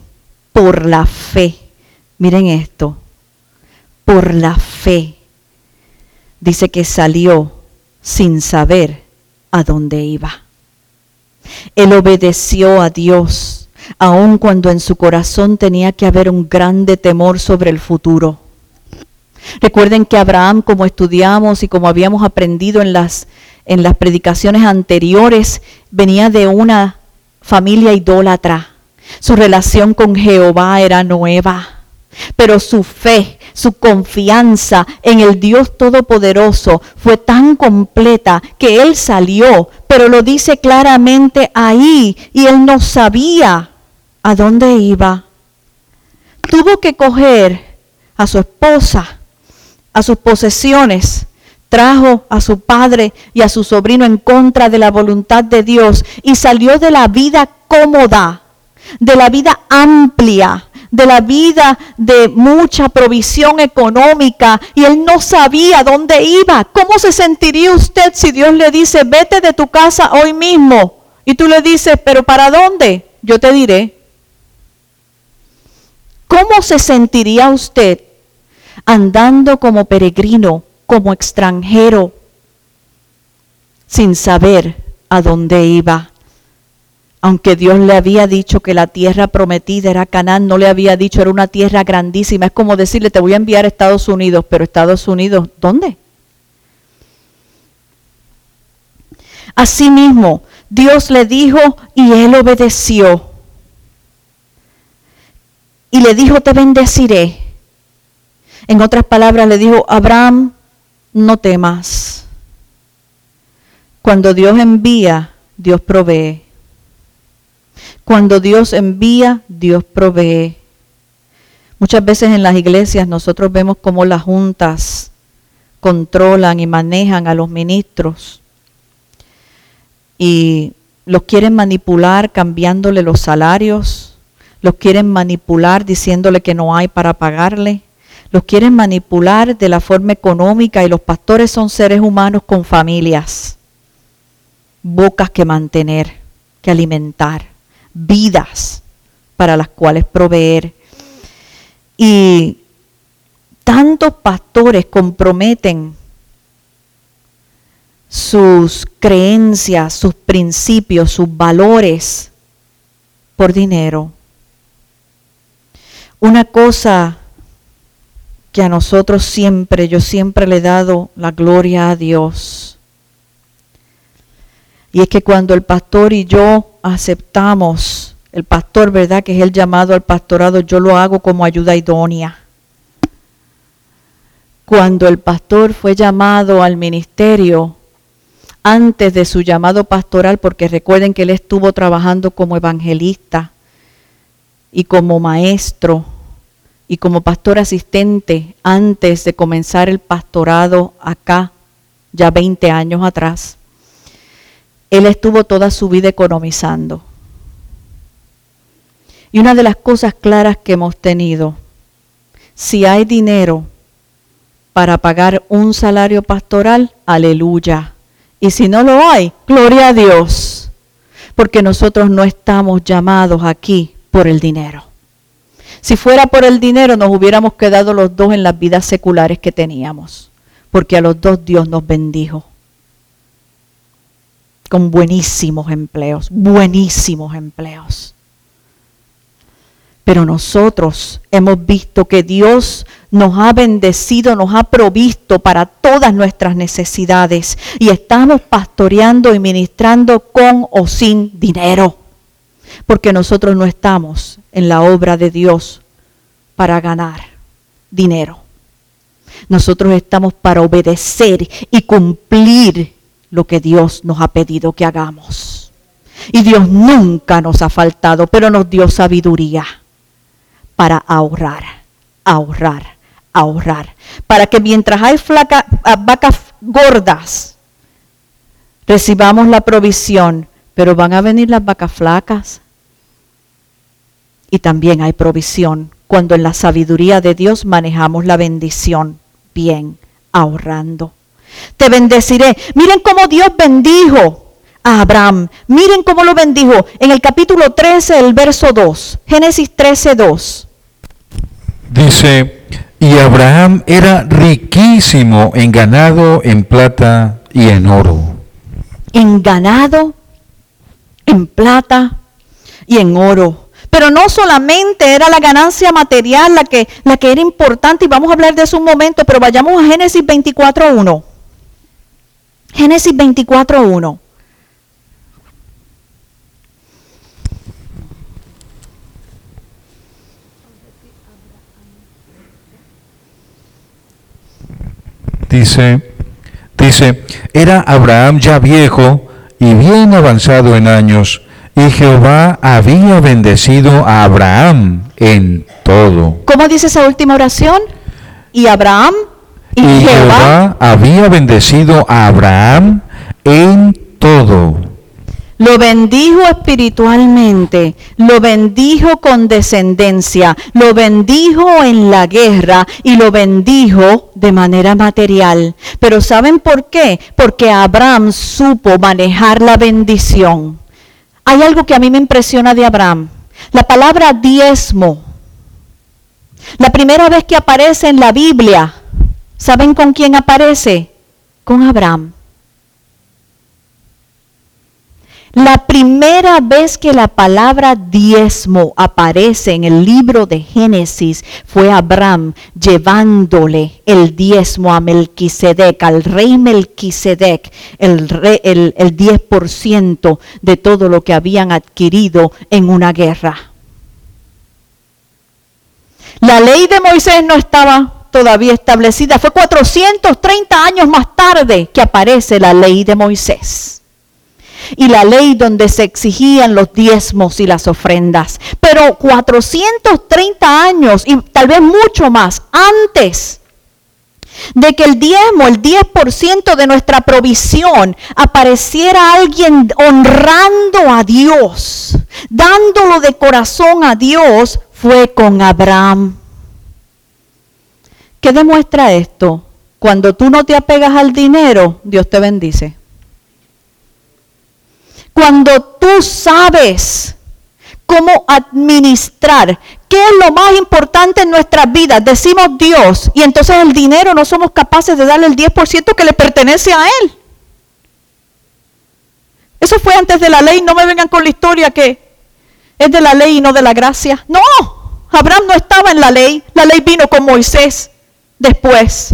miren esto, por la fe, dice que salió sin saber a dónde iba. Él obedeció a Dios, aun cuando en su corazón tenía que haber un grande temor sobre el futuro. Recuerden que Abraham, como estudiamos y como habíamos aprendido en las predicaciones anteriores, venía de una familia idólatra. Su relación con Jehová era nueva, pero su fe, su confianza en el Dios Todopoderoso fue tan completa que él salió, pero lo dice claramente ahí, y él no sabía a dónde iba. Tuvo que coger a su esposa, a sus posesiones, trajo a su padre y a su sobrino en contra de la voluntad de Dios y salió de la vida cómoda, de la vida amplia, de la vida de mucha provisión económica, y él no sabía dónde iba. ¿Cómo se sentiría usted si Dios le dice, vete de tu casa hoy mismo? Y tú le dices, ¿pero para dónde? Yo te diré. ¿Cómo se sentiría usted andando como peregrino, como extranjero, sin saber a dónde iba? Aunque Dios le había dicho que la tierra prometida era Canaán, no le había dicho era una tierra grandísima. Es como decirle, te voy a enviar a Estados Unidos, pero Estados Unidos, ¿dónde? Asimismo, Dios le dijo y él obedeció. Y le dijo, te bendeciré. En otras palabras, le dijo, Abraham, no temas. Cuando Dios envía, Dios provee. Cuando Dios envía, Dios provee. Muchas veces en las iglesias nosotros vemos cómo las juntas controlan y manejan a los ministros y los quieren manipular cambiándole los salarios, los quieren manipular diciéndole que no hay para pagarle, los quieren manipular de la forma económica, y los pastores son seres humanos con familias, bocas que mantener, que alimentar, vidas para las cuales proveer. Y tantos pastores comprometen sus creencias, sus principios, sus valores por dinero. Una cosa que a nosotros siempre, yo siempre le he dado la gloria a Dios, y es que cuando el pastor y yo aceptamos, el pastor, ¿verdad?, que es el llamado al pastorado, yo lo hago como ayuda idónea. Cuando el pastor fue llamado al ministerio, antes de su llamado pastoral, porque recuerden que él estuvo trabajando como evangelista y como maestro y como pastor asistente antes de comenzar el pastorado acá, ya 20 años atrás. Él estuvo toda su vida economizando. Y una de las cosas claras que hemos tenido, si hay dinero para pagar un salario pastoral, aleluya. Y si no lo hay, gloria a Dios. Porque nosotros no estamos llamados aquí por el dinero. Si fuera por el dinero, nos hubiéramos quedado los dos en las vidas seculares que teníamos. Porque a los dos Dios nos bendijo con buenísimos empleos, buenísimos empleos. Pero nosotros hemos visto que Dios nos ha bendecido, nos ha provisto para todas nuestras necesidades, y estamos pastoreando y ministrando con o sin dinero, porque nosotros no estamos en la obra de Dios para ganar dinero. Nosotros estamos para obedecer y cumplir lo que Dios nos ha pedido que hagamos. Y Dios nunca nos ha faltado, pero nos dio sabiduría para ahorrar, para que mientras hay vacas gordas, recibamos la provisión, pero van a venir las vacas flacas. Y también hay provisión cuando en la sabiduría de Dios manejamos la bendición bien, ahorrando. Te bendeciré. Miren cómo Dios bendijo a Abraham. Miren cómo lo bendijo en el capítulo 13, el verso 2. Génesis 13, 2. Dice, y Abraham era riquísimo en ganado, en plata y en oro. En ganado, en plata y en oro. Pero no solamente era la ganancia material la que era importante, y vamos a hablar de eso un momento, pero vayamos a Génesis 24:1. Génesis 24:1. Dice, era Abraham ya viejo y bien avanzado en años, y Jehová había bendecido a Abraham en todo. ¿Cómo dice esa última oración? Y Abraham y Jehová había bendecido a Abraham en todo. Lo bendijo espiritualmente, lo bendijo con descendencia, lo bendijo en la guerra y lo bendijo de manera material. Pero ¿saben por qué? Porque Abraham supo manejar la bendición. Hay algo que a mí me impresiona de Abraham. La palabra diezmo. La primera vez que aparece en la Biblia, ¿saben con quién aparece? Con Abraham. La primera vez que la palabra diezmo aparece en el libro de Génesis fue Abraham llevándole el diezmo a Melquisedec, al rey Melquisedec, el 10% de todo lo que habían adquirido en una guerra. La ley de Moisés no estaba todavía establecida, fue 430 años más tarde que aparece la ley de Moisés. Y la ley donde se exigían los diezmos y las ofrendas. Pero 430 años y tal vez mucho más antes de que el diezmo, el 10% de nuestra provisión, apareciera alguien honrando a Dios, dándolo de corazón a Dios, fue con Abraham. ¿Qué demuestra esto? Cuando tú no te apegas al dinero, Dios te bendice. Cuando tú sabes cómo administrar, qué es lo más importante en nuestras vidas, decimos Dios, y entonces el dinero no somos capaces de darle el 10% que le pertenece a Él. Eso fue antes de la ley, no me vengan con la historia que es de la ley y no de la gracia. No, Abraham no estaba en la ley vino con Moisés después.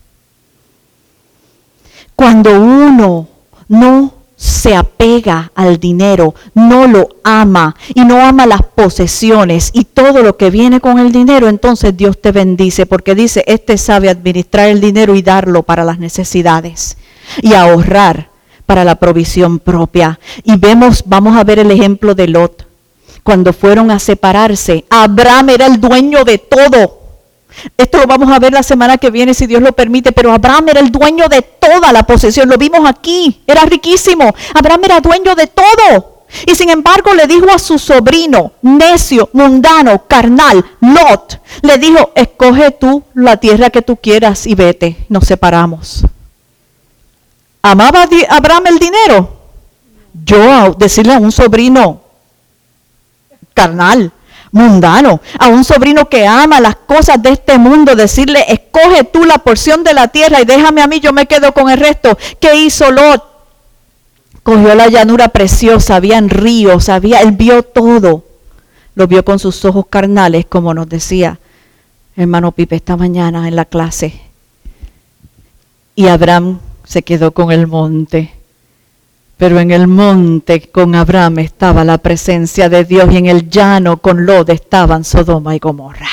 Cuando uno no se apega al dinero, no lo ama y no ama las posesiones y todo lo que viene con el dinero, entonces Dios te bendice porque dice, sabe administrar el dinero y darlo para las necesidades y ahorrar para la provisión propia. Y vamos a ver el ejemplo de Lot. Cuando fueron a separarse, Abraham era el dueño de todo. Esto lo vamos a ver la semana que viene si Dios lo permite, pero Abraham era el dueño de toda la posesión, lo vimos aquí, era riquísimo, Abraham era dueño de todo, y sin embargo le dijo a su sobrino, necio, mundano, carnal, Lot, le dijo, escoge tú la tierra que tú quieras y vete, nos separamos. ¿Amaba Abraham el dinero? Yo decirle a un sobrino carnal, mundano, a un sobrino que ama las cosas de este mundo, decirle, escoge tú la porción de la tierra y déjame a mí, yo me quedo con el resto. ¿Qué hizo Lot? Cogió la llanura preciosa, habían ríos, él vio todo. Lo vio con sus ojos carnales, como nos decía hermano Pipe esta mañana en la clase. Y Abraham se quedó con el monte. Pero en el monte con Abraham estaba la presencia de Dios y en el llano con Lot estaban Sodoma y Gomorra.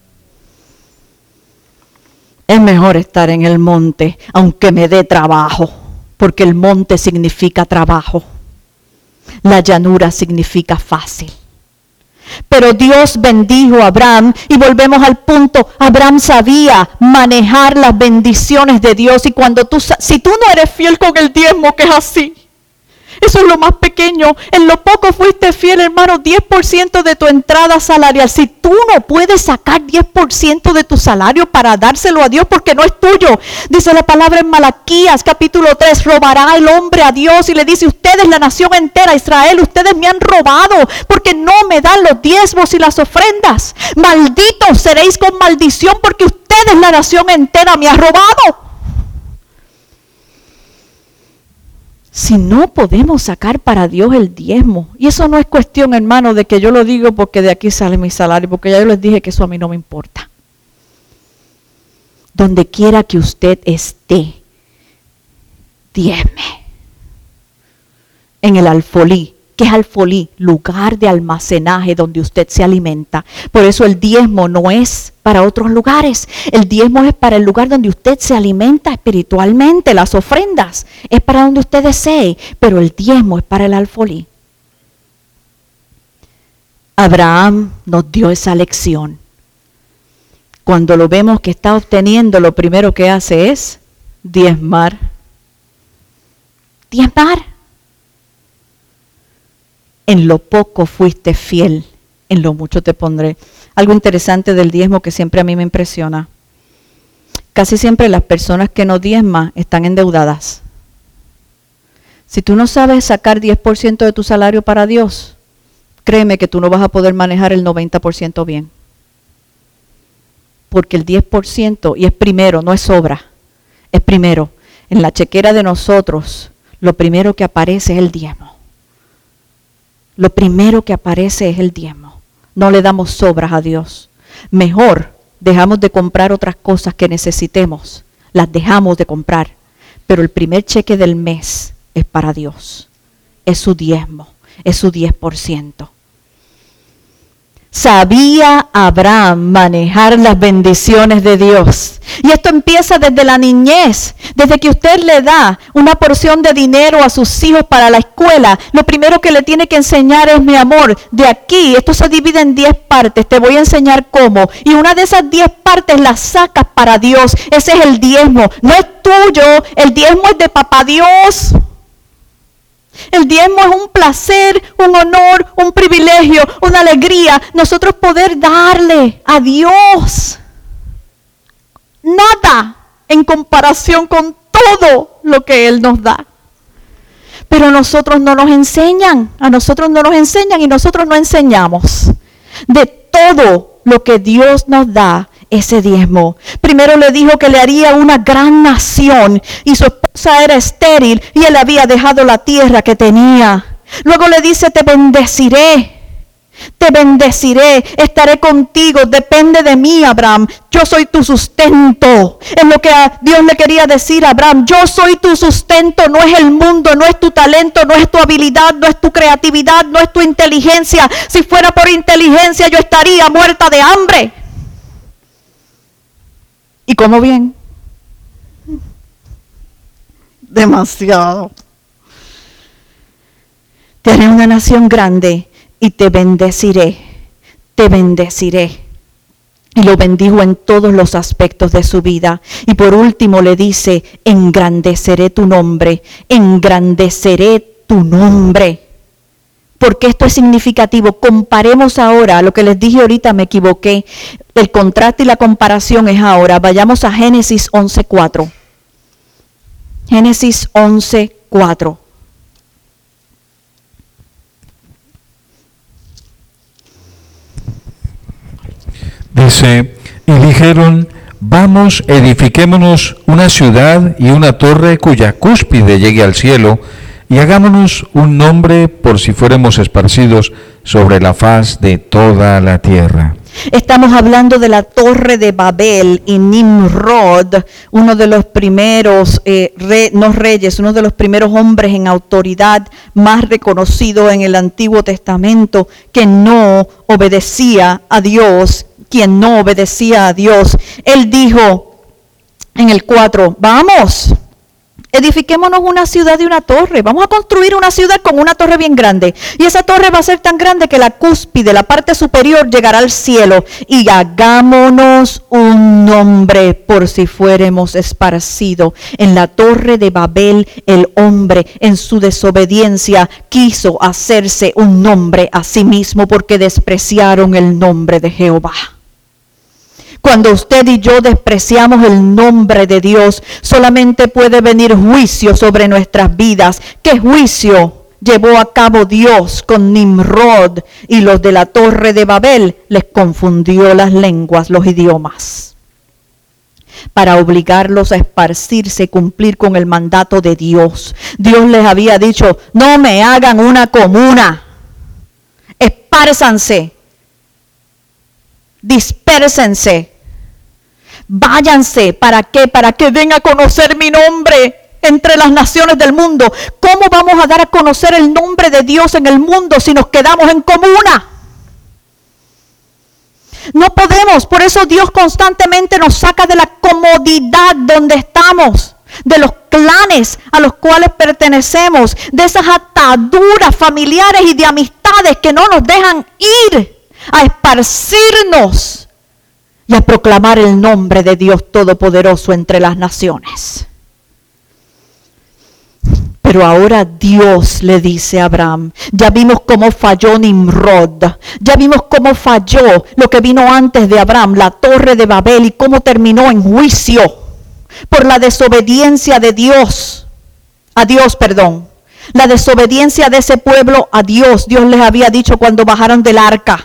Es mejor estar en el monte aunque me dé trabajo, porque el monte significa trabajo. La llanura significa fácil. Pero Dios bendijo a Abraham y volvemos al punto, Abraham sabía manejar las bendiciones de Dios y cuando si tú no eres fiel con el diezmo, que es así, Eso es lo más pequeño. En lo poco fuiste fiel, hermano, 10% de tu entrada salarial. Si tú no puedes sacar 10% de tu salario para dárselo a Dios porque no es tuyo, dice la palabra en Malaquías capítulo 3, robará el hombre a Dios y le dice, ustedes, la nación entera, Israel, ustedes me han robado porque no me dan los diezmos y las ofrendas. Malditos seréis con maldición porque ustedes, la nación entera, me han robado. Si no podemos sacar para Dios el diezmo, y eso no es cuestión, hermano, de que yo lo digo porque de aquí sale mi salario, porque ya yo les dije que eso a mí no me importa. Donde quiera que usted esté, diezme. En el alfolí. ¿Qué es alfolí? Lugar de almacenaje donde usted se alimenta. Por eso el diezmo no es para otros lugares. El diezmo es para el lugar donde usted se alimenta espiritualmente. Las ofrendas es para donde usted desee, pero el diezmo es para el alfolí. Abraham nos dio esa lección. Cuando lo vemos que está obteniendo, lo primero que hace es diezmar. Diezmar. En lo poco fuiste fiel, en lo mucho te pondré. Algo interesante del diezmo que siempre a mí me impresiona. Casi siempre las personas que no diezman están endeudadas. Si tú no sabes sacar 10% de tu salario para Dios, créeme que tú no vas a poder manejar el 90% bien. Porque el 10%, y es primero, no es sobra, es primero. En la chequera de nosotros, lo primero que aparece es el diezmo. Lo primero que aparece es el diezmo. No le damos sobras a Dios. Mejor dejamos de comprar otras cosas que necesitemos. Las dejamos de comprar. Pero el primer cheque del mes es para Dios. Es su diezmo. Es su 10%. Sabía Abraham manejar las bendiciones de Dios. Y esto empieza desde la niñez. Desde que usted le da una porción de dinero a sus hijos para la escuela, lo primero que le tiene que enseñar es, mi amor, de aquí, esto se divide en 10 partes, te voy a enseñar cómo. Y una de esas 10 partes las sacas para Dios. Ese es el diezmo. No es tuyo, el diezmo es de papá Dios. El diezmo es un placer, un honor, un privilegio, una alegría. Nosotros poder darle a Dios nada en comparación con todo lo que Él nos da. Pero a nosotros no nos enseñan y nosotros no enseñamos. De todo lo que Dios nos da, ese diezmo. Primero le dijo que le haría una gran nación y su esposa era estéril y él había dejado la tierra que tenía. Luego le dice, te bendeciré, estaré contigo, depende de mí, Abraham. Yo soy tu sustento. Es lo que a Dios le quería decir a Abraham. Yo soy tu sustento, no es el mundo, no es tu talento, no es tu habilidad, no es tu creatividad, no es tu inteligencia. Si fuera por inteligencia yo estaría muerta de hambre. ¿Y cómo bien? Demasiado. Te haré una nación grande y te bendeciré. Y lo bendijo en todos los aspectos de su vida. Y por último le dice, engrandeceré tu nombre. Porque esto es significativo. Comparemos ahora, lo que les dije ahorita me equivoqué. El contraste y la comparación es ahora. Vayamos a Génesis 11:4. Génesis 11:4. Dice, y dijeron, vamos, edifiquémonos una ciudad y una torre cuya cúspide llegue al cielo, y hagámonos un nombre por si fuéramos esparcidos sobre la faz de toda la tierra. Estamos hablando de la Torre de Babel y Nimrod, uno de los primeros, uno de los primeros hombres en autoridad más reconocido en el Antiguo Testamento, que no obedecía a Dios, Él dijo en el 4, vamos, edifiquémonos una ciudad y una torre. Vamos a construir una ciudad con una torre bien grande. Y esa torre va a ser tan grande que la cúspide, la parte superior, llegará al cielo. Y hagámonos un nombre por si fuéramos esparcidos. En la torre de Babel, el hombre en su desobediencia quiso hacerse un nombre a sí mismo porque despreciaron el nombre de Jehová. Cuando usted y yo despreciamos el nombre de Dios, solamente puede venir juicio sobre nuestras vidas. ¿Qué juicio llevó a cabo Dios con Nimrod y los de la torre de Babel? Les confundió las lenguas, los idiomas, para obligarlos a esparcirse y cumplir con el mandato de Dios. Dios les había dicho, no me hagan una comuna, espárzanse, dispérsense, váyanse. ¿Para qué? Para que den a conocer mi nombre entre las naciones del mundo. ¿Cómo vamos a dar a conocer el nombre de Dios en el mundo si nos quedamos en comuna? No podemos. Por eso Dios constantemente nos saca de la comodidad donde estamos, de los clanes a los cuales pertenecemos, de esas ataduras familiares y de amistades que no nos dejan ir a esparcirnos y a proclamar el nombre de Dios Todopoderoso entre las naciones. Pero ahora Dios le dice a Abraham, ya vimos cómo falló Nimrod, ya vimos cómo falló lo que vino antes de Abraham, la torre de Babel, y cómo terminó en juicio por la desobediencia de Dios, la desobediencia de ese pueblo a Dios. Dios les había dicho cuando bajaron del arca,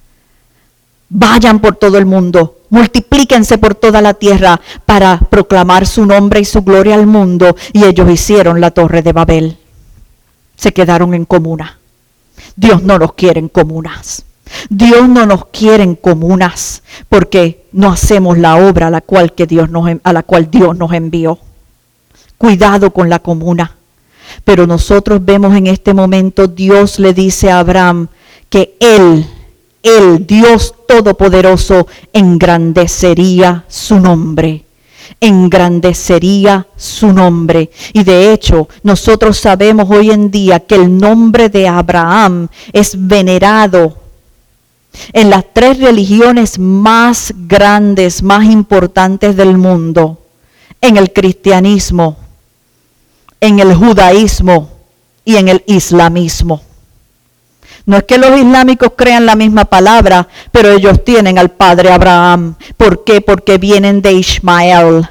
vayan por todo el mundo, multiplíquense por toda la tierra para proclamar su nombre y su gloria al mundo. Y ellos hicieron la torre de Babel. Se quedaron en comuna. Dios no nos quiere en comunas. Dios no nos quiere en comunas porque no hacemos la obra a la cual Dios nos envió. Cuidado con la comuna. Pero nosotros vemos en este momento, Dios le dice a Abraham que Él, Dios Todopoderoso, engrandecería su nombre. Engrandecería su nombre. Y de hecho, nosotros sabemos hoy en día que el nombre de Abraham es venerado en las 3 religiones más grandes, más importantes del mundo. En el cristianismo, en el judaísmo y en el islamismo. No es que los islámicos crean la misma palabra, pero ellos tienen al padre Abraham. ¿Por qué? Porque vienen de Ismael,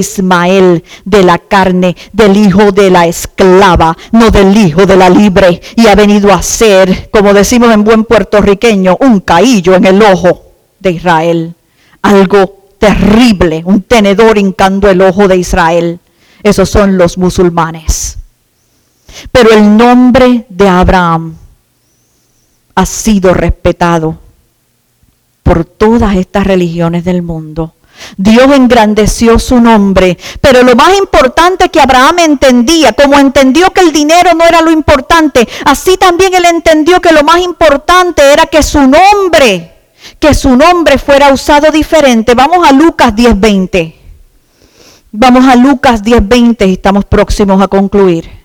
de la carne, del hijo de la esclava, no del hijo de la libre. Y ha venido a ser, como decimos en buen puertorriqueño, un caillo en el ojo de Israel. Algo terrible, un tenedor hincando el ojo de Israel. Esos son los musulmanes. Pero el nombre de Abraham ha sido respetado por todas estas religiones del mundo. Dios engrandeció su nombre, pero lo más importante que Abraham entendía, como entendió que el dinero no era lo importante, así también él entendió que lo más importante era que su nombre fuera usado diferente. Vamos a Lucas 10:20. Vamos a Lucas 10:20 y estamos próximos a concluir.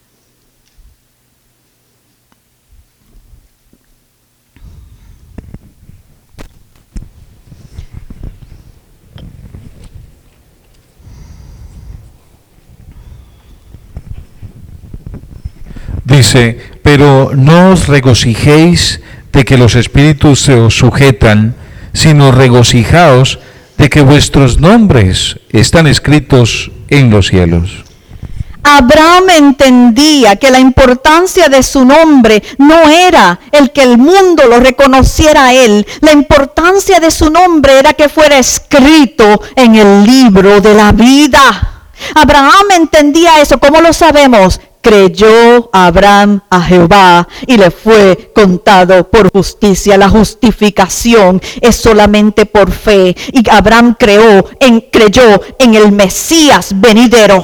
Dice, pero no os regocijéis de que los espíritus se os sujetan, sino regocijaos de que vuestros nombres están escritos en los cielos. Abraham entendía que la importancia de su nombre no era el que el mundo lo reconociera a él. La importancia de su nombre era que fuera escrito en el libro de la vida. Abraham entendía eso. ¿Cómo lo sabemos? Creyó Abraham a Jehová y le fue contado por justicia. La justificación es solamente por fe. Y Abraham creyó en el Mesías venidero.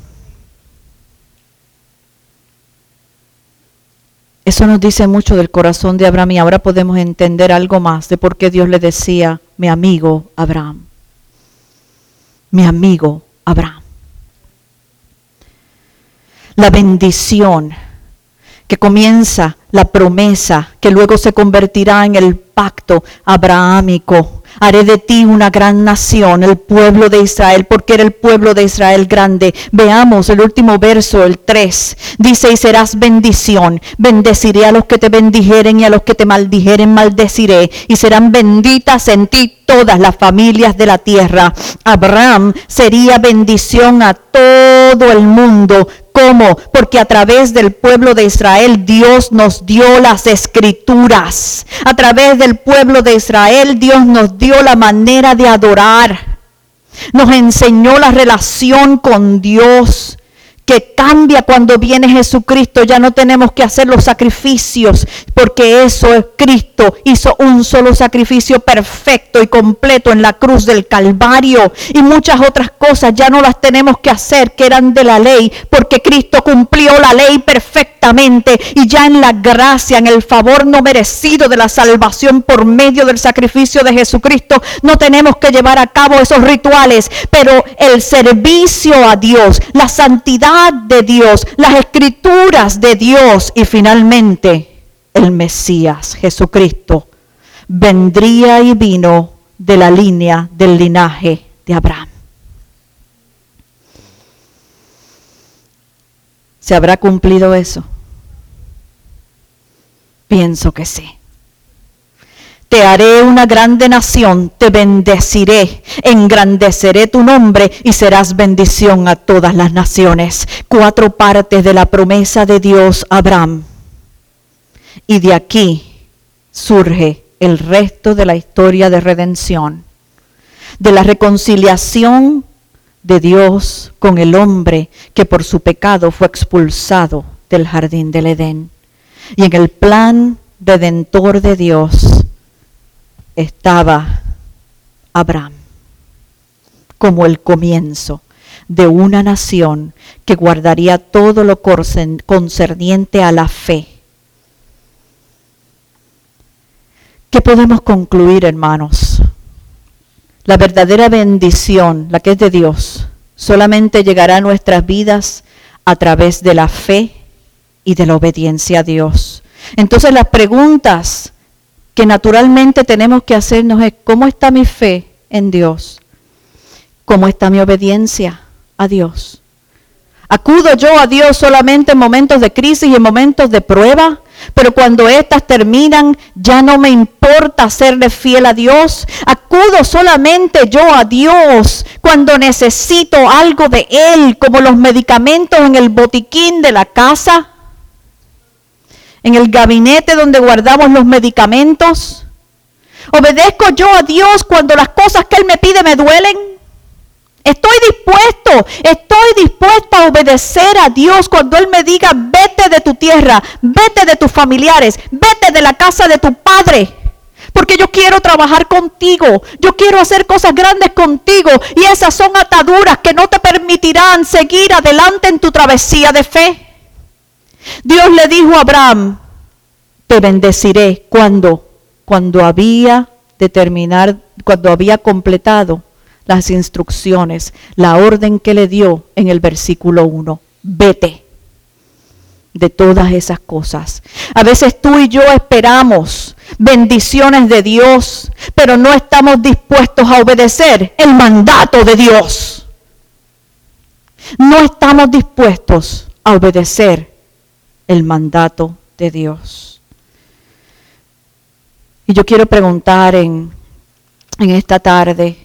Eso nos dice mucho del corazón de Abraham y ahora podemos entender algo más de por qué Dios le decía, mi amigo Abraham. Mi amigo Abraham. la bendición, que comienza la promesa, que luego se convertirá en el pacto abrahámico. Haré de ti una gran nación, el pueblo de Israel, porque era el pueblo de Israel grande. Veamos el último verso, el 3. Dice, y serás bendición. Bendeciré a los que te bendijeren y a los que te maldijeren maldeciré. Y serán benditas en ti todas las familias de la tierra. Abraham sería bendición a todo el mundo. ¿Cómo? Porque a través del pueblo de Israel Dios nos dio las escrituras. A través del pueblo de Israel Dios nos dio la manera de adorar. Nos enseñó la relación con Dios, que cambia cuando viene Jesucristo. Ya no tenemos que hacer los sacrificios, porque eso es Cristo. Hizo un solo sacrificio perfecto y completo en la cruz del Calvario. Y muchas otras cosas ya no las tenemos que hacer, que eran de la ley, porque Cristo cumplió la ley perfectamente. Y ya en la gracia, en el favor no merecido de la salvación por medio del sacrificio de Jesucristo, no tenemos que llevar a cabo esos rituales. Pero el servicio a Dios, la santidad de Dios, las escrituras de Dios y finalmente el Mesías, Jesucristo, vendría y vino de la línea del linaje de Abraham. ¿Se habrá cumplido eso? Pienso que sí. Te haré una grande nación, te bendeciré, engrandeceré tu nombre y serás bendición a todas las naciones. 4 partes de la promesa de Dios a Abraham. Y de aquí surge el resto de la historia de redención, de la reconciliación de Dios con el hombre que por su pecado fue expulsado del jardín del Edén. Y en el plan redentor de Dios estaba Abraham como el comienzo de una nación que guardaría todo lo concerniente a la fe. ¿Qué podemos concluir, hermanos? La verdadera bendición, la que es de Dios, solamente llegará a nuestras vidas a través de la fe y de la obediencia a Dios. Entonces las preguntas que naturalmente tenemos que hacernos es: ¿cómo está mi fe en Dios? ¿Cómo está mi obediencia a Dios? ¿Acudo yo a Dios solamente en momentos de crisis y en momentos de prueba? Pero cuando éstas terminan, ya no me importa serle fiel a Dios. ¿Acudo solamente yo a Dios cuando necesito algo de Él, como los medicamentos en el botiquín de la casa? ¿En el gabinete donde guardamos los medicamentos? ¿Obedezco yo a Dios cuando las cosas que Él me pide me duelen? Estoy dispuesta a obedecer a Dios cuando Él me diga: vete de tu tierra, vete de tus familiares, vete de la casa de tu padre, porque yo quiero trabajar contigo, yo quiero hacer cosas grandes contigo, y esas son ataduras que no te permitirán seguir adelante en tu travesía de fe. Dios le dijo a Abraham: te bendeciré cuando había completado las instrucciones, la orden que le dio en el versículo 1. Vete de todas esas cosas. A veces tú y yo esperamos bendiciones de Dios, pero no estamos dispuestos a obedecer el mandato de Dios. No estamos dispuestos a obedecer el mandato de Dios. Y yo quiero preguntar en esta tarde: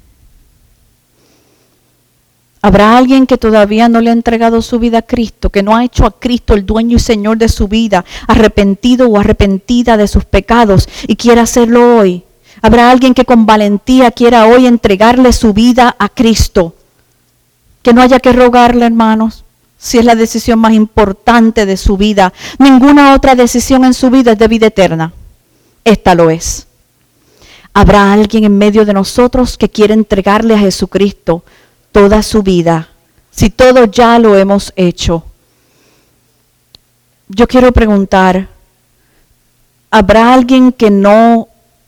¿habrá alguien que todavía no le ha entregado su vida a Cristo, que no ha hecho a Cristo el dueño y Señor de su vida, arrepentido o arrepentida de sus pecados y quiera hacerlo hoy? ¿Habrá alguien que con valentía quiera hoy entregarle su vida a Cristo? Que no haya que rogarle, hermanos, si es la decisión más importante de su vida. Ninguna otra decisión en su vida es de vida eterna. Esta lo es. ¿Habrá alguien en medio de nosotros que quiera entregarle a Jesucristo toda su vida, si todo ya lo hemos hecho? Yo quiero preguntar: ¿habrá alguien que no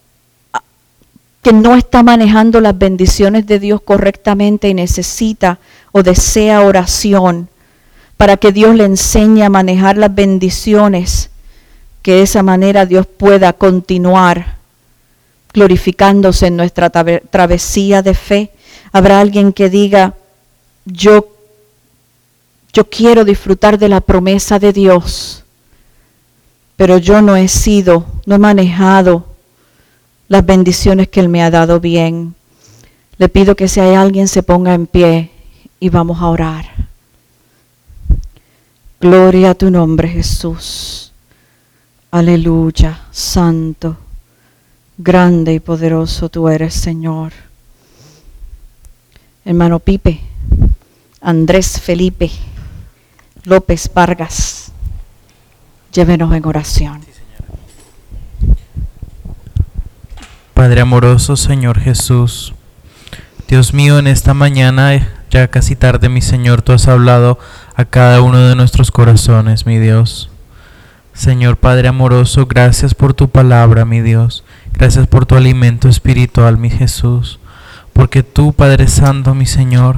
está manejando las bendiciones de Dios correctamente y necesita o desea oración para que Dios le enseñe a manejar las bendiciones, que de esa manera Dios pueda continuar glorificándose en nuestra travesía de fe. Habrá alguien que diga, yo quiero disfrutar de la promesa de Dios, pero yo no he manejado las bendiciones que Él me ha dado bien. Le pido que si hay alguien se ponga en pie y vamos a orar. Gloria a tu nombre, Jesús. Aleluya, santo, grande y poderoso tú eres, Señor. Hermano Pipe, Andrés Felipe López Vargas, llévenos en oración. Padre amoroso, Señor Jesús, Dios mío, en esta mañana, ya casi tarde, mi Señor, tú has hablado a cada uno de nuestros corazones, mi Dios. Señor Padre amoroso, gracias por tu palabra, mi Dios. Gracias por tu alimento espiritual, mi Jesús. Porque tú, Padre Santo, mi Señor,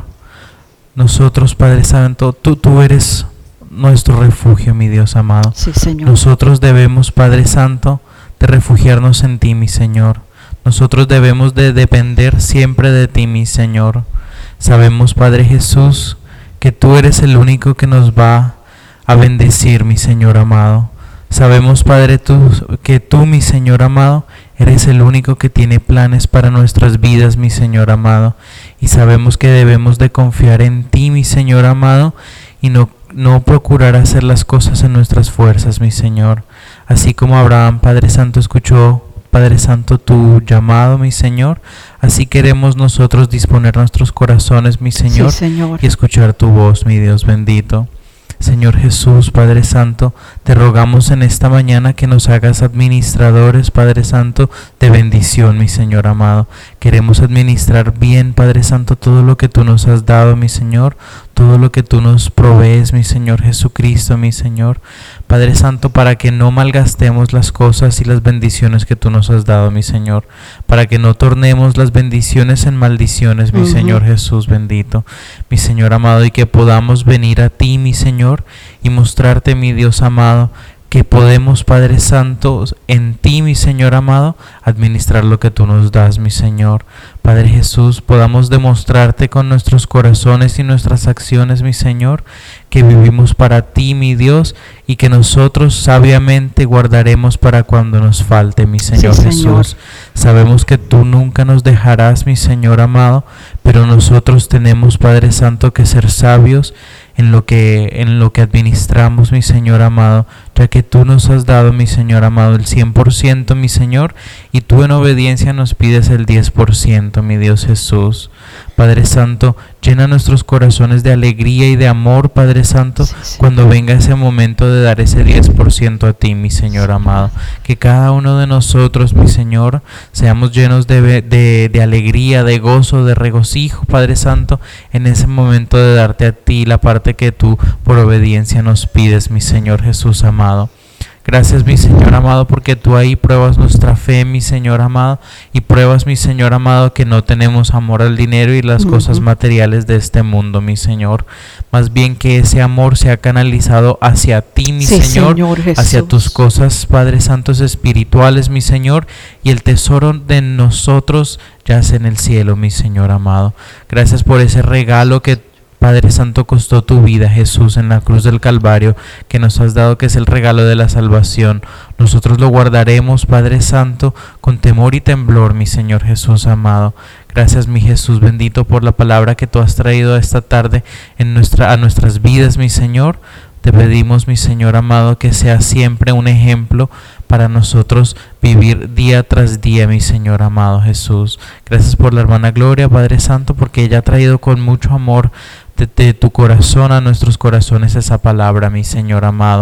nosotros, Padre Santo, tú eres nuestro refugio, mi Dios amado. Sí, Señor. Nosotros debemos, Padre Santo, de refugiarnos en ti, mi Señor. Nosotros debemos de depender siempre de ti, mi Señor. Sabemos, Padre Jesús, que tú eres el único que nos va a bendecir, mi Señor amado. Sabemos, Padre, que tú, mi Señor amado, eres el único que tiene planes para nuestras vidas, mi Señor amado. Y sabemos que debemos de confiar en ti, mi Señor amado, y no procurar hacer las cosas en nuestras fuerzas, mi Señor. Así como Abraham, Padre Santo, escuchó, Padre Santo, tu llamado, mi Señor, así queremos nosotros disponer nuestros corazones, mi Señor, sí, Señor, y escuchar tu voz, mi Dios bendito. Señor Jesús, Padre Santo, te rogamos en esta mañana que nos hagas administradores, Padre Santo, de bendición, mi Señor amado. Queremos administrar bien, Padre Santo, todo lo que tú nos has dado, mi Señor, todo lo que tú nos provees, mi Señor Jesucristo, mi Señor. Padre Santo, para que no malgastemos las cosas y las bendiciones que tú nos has dado, mi Señor, para que no tornemos las bendiciones en maldiciones, mi Señor Jesús bendito, mi Señor amado, y que podamos venir a ti, mi Señor, y mostrarte, mi Dios amado, que podemos, Padre Santo, en ti, mi Señor amado, administrar lo que tú nos das, mi Señor. Padre Jesús, podamos demostrarte con nuestros corazones y nuestras acciones, mi Señor, que vivimos para ti, mi Dios, y que nosotros sabiamente guardaremos para cuando nos falte, mi Señor, sí, Jesús. Señor. Sabemos que tú nunca nos dejarás, mi Señor amado, pero nosotros tenemos, Padre Santo, que ser sabios en lo que administramos, mi Señor amado, ya que tú nos has dado, mi Señor amado, el 100%, mi Señor, y tú en obediencia nos pides el 10%, mi Dios Jesús. Padre Santo, llena nuestros corazones de alegría y de amor, Padre Santo, sí, sí, cuando venga ese momento de dar ese 10% a ti, mi Señor amado. Que cada uno de nosotros, mi Señor, seamos llenos de alegría, de gozo, de regocijo, Padre Santo, en ese momento de darte a ti la parte que tú por obediencia nos pides, mi Señor Jesús amado. Gracias, mi Señor amado, porque tú ahí pruebas nuestra fe, mi Señor amado, y pruebas, mi Señor amado, que no tenemos amor al dinero y las cosas materiales de este mundo, mi Señor. Más bien que ese amor sea canalizado hacia ti, mi sí, Señor, Jesús, hacia tus cosas, Padre Santos, espirituales, mi Señor, y el tesoro de nosotros yace en el cielo, mi Señor amado. Gracias por ese regalo que, Padre Santo, costó tu vida, Jesús, en la cruz del Calvario, que nos has dado, que es el regalo de la salvación. Nosotros lo guardaremos, Padre Santo, con temor y temblor, mi Señor Jesús amado. Gracias, mi Jesús bendito, por la palabra que tú has traído esta tarde a nuestras vidas, mi Señor. Te pedimos, mi Señor amado, que sea siempre un ejemplo para nosotros vivir día tras día, mi Señor amado Jesús. Gracias por la hermana Gloria, Padre Santo, porque ella ha traído con mucho amor de tu corazón a nuestros corazones esa palabra, mi Señor amado.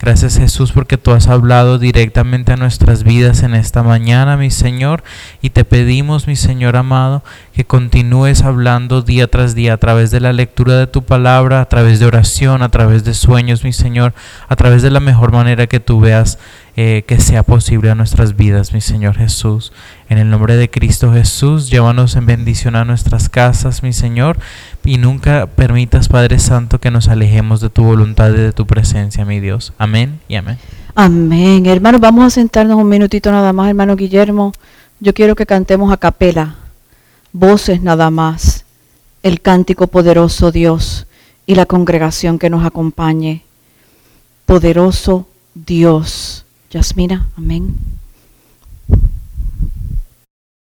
Gracias, Jesús, porque tú has hablado directamente a nuestras vidas en esta mañana, mi Señor, y te pedimos, mi Señor amado, que continúes hablando día tras día a través de la lectura de tu palabra, a través de oración, a través de sueños, mi Señor, a través de la mejor manera que tú veas que sea posible a nuestras vidas, mi Señor Jesús. En el nombre de Cristo Jesús, llévanos en bendición a nuestras casas, mi Señor, y nunca permitas, Padre Santo, que nos alejemos de tu voluntad y de tu presencia, mi Dios. Amén y amén. Amén. Hermanos, vamos a sentarnos un minutito nada más, hermano Guillermo. Yo quiero que cantemos a capela, voces nada más, el cántico poderoso Dios y la congregación que nos acompañe. Poderoso Dios. Yasmina, amén.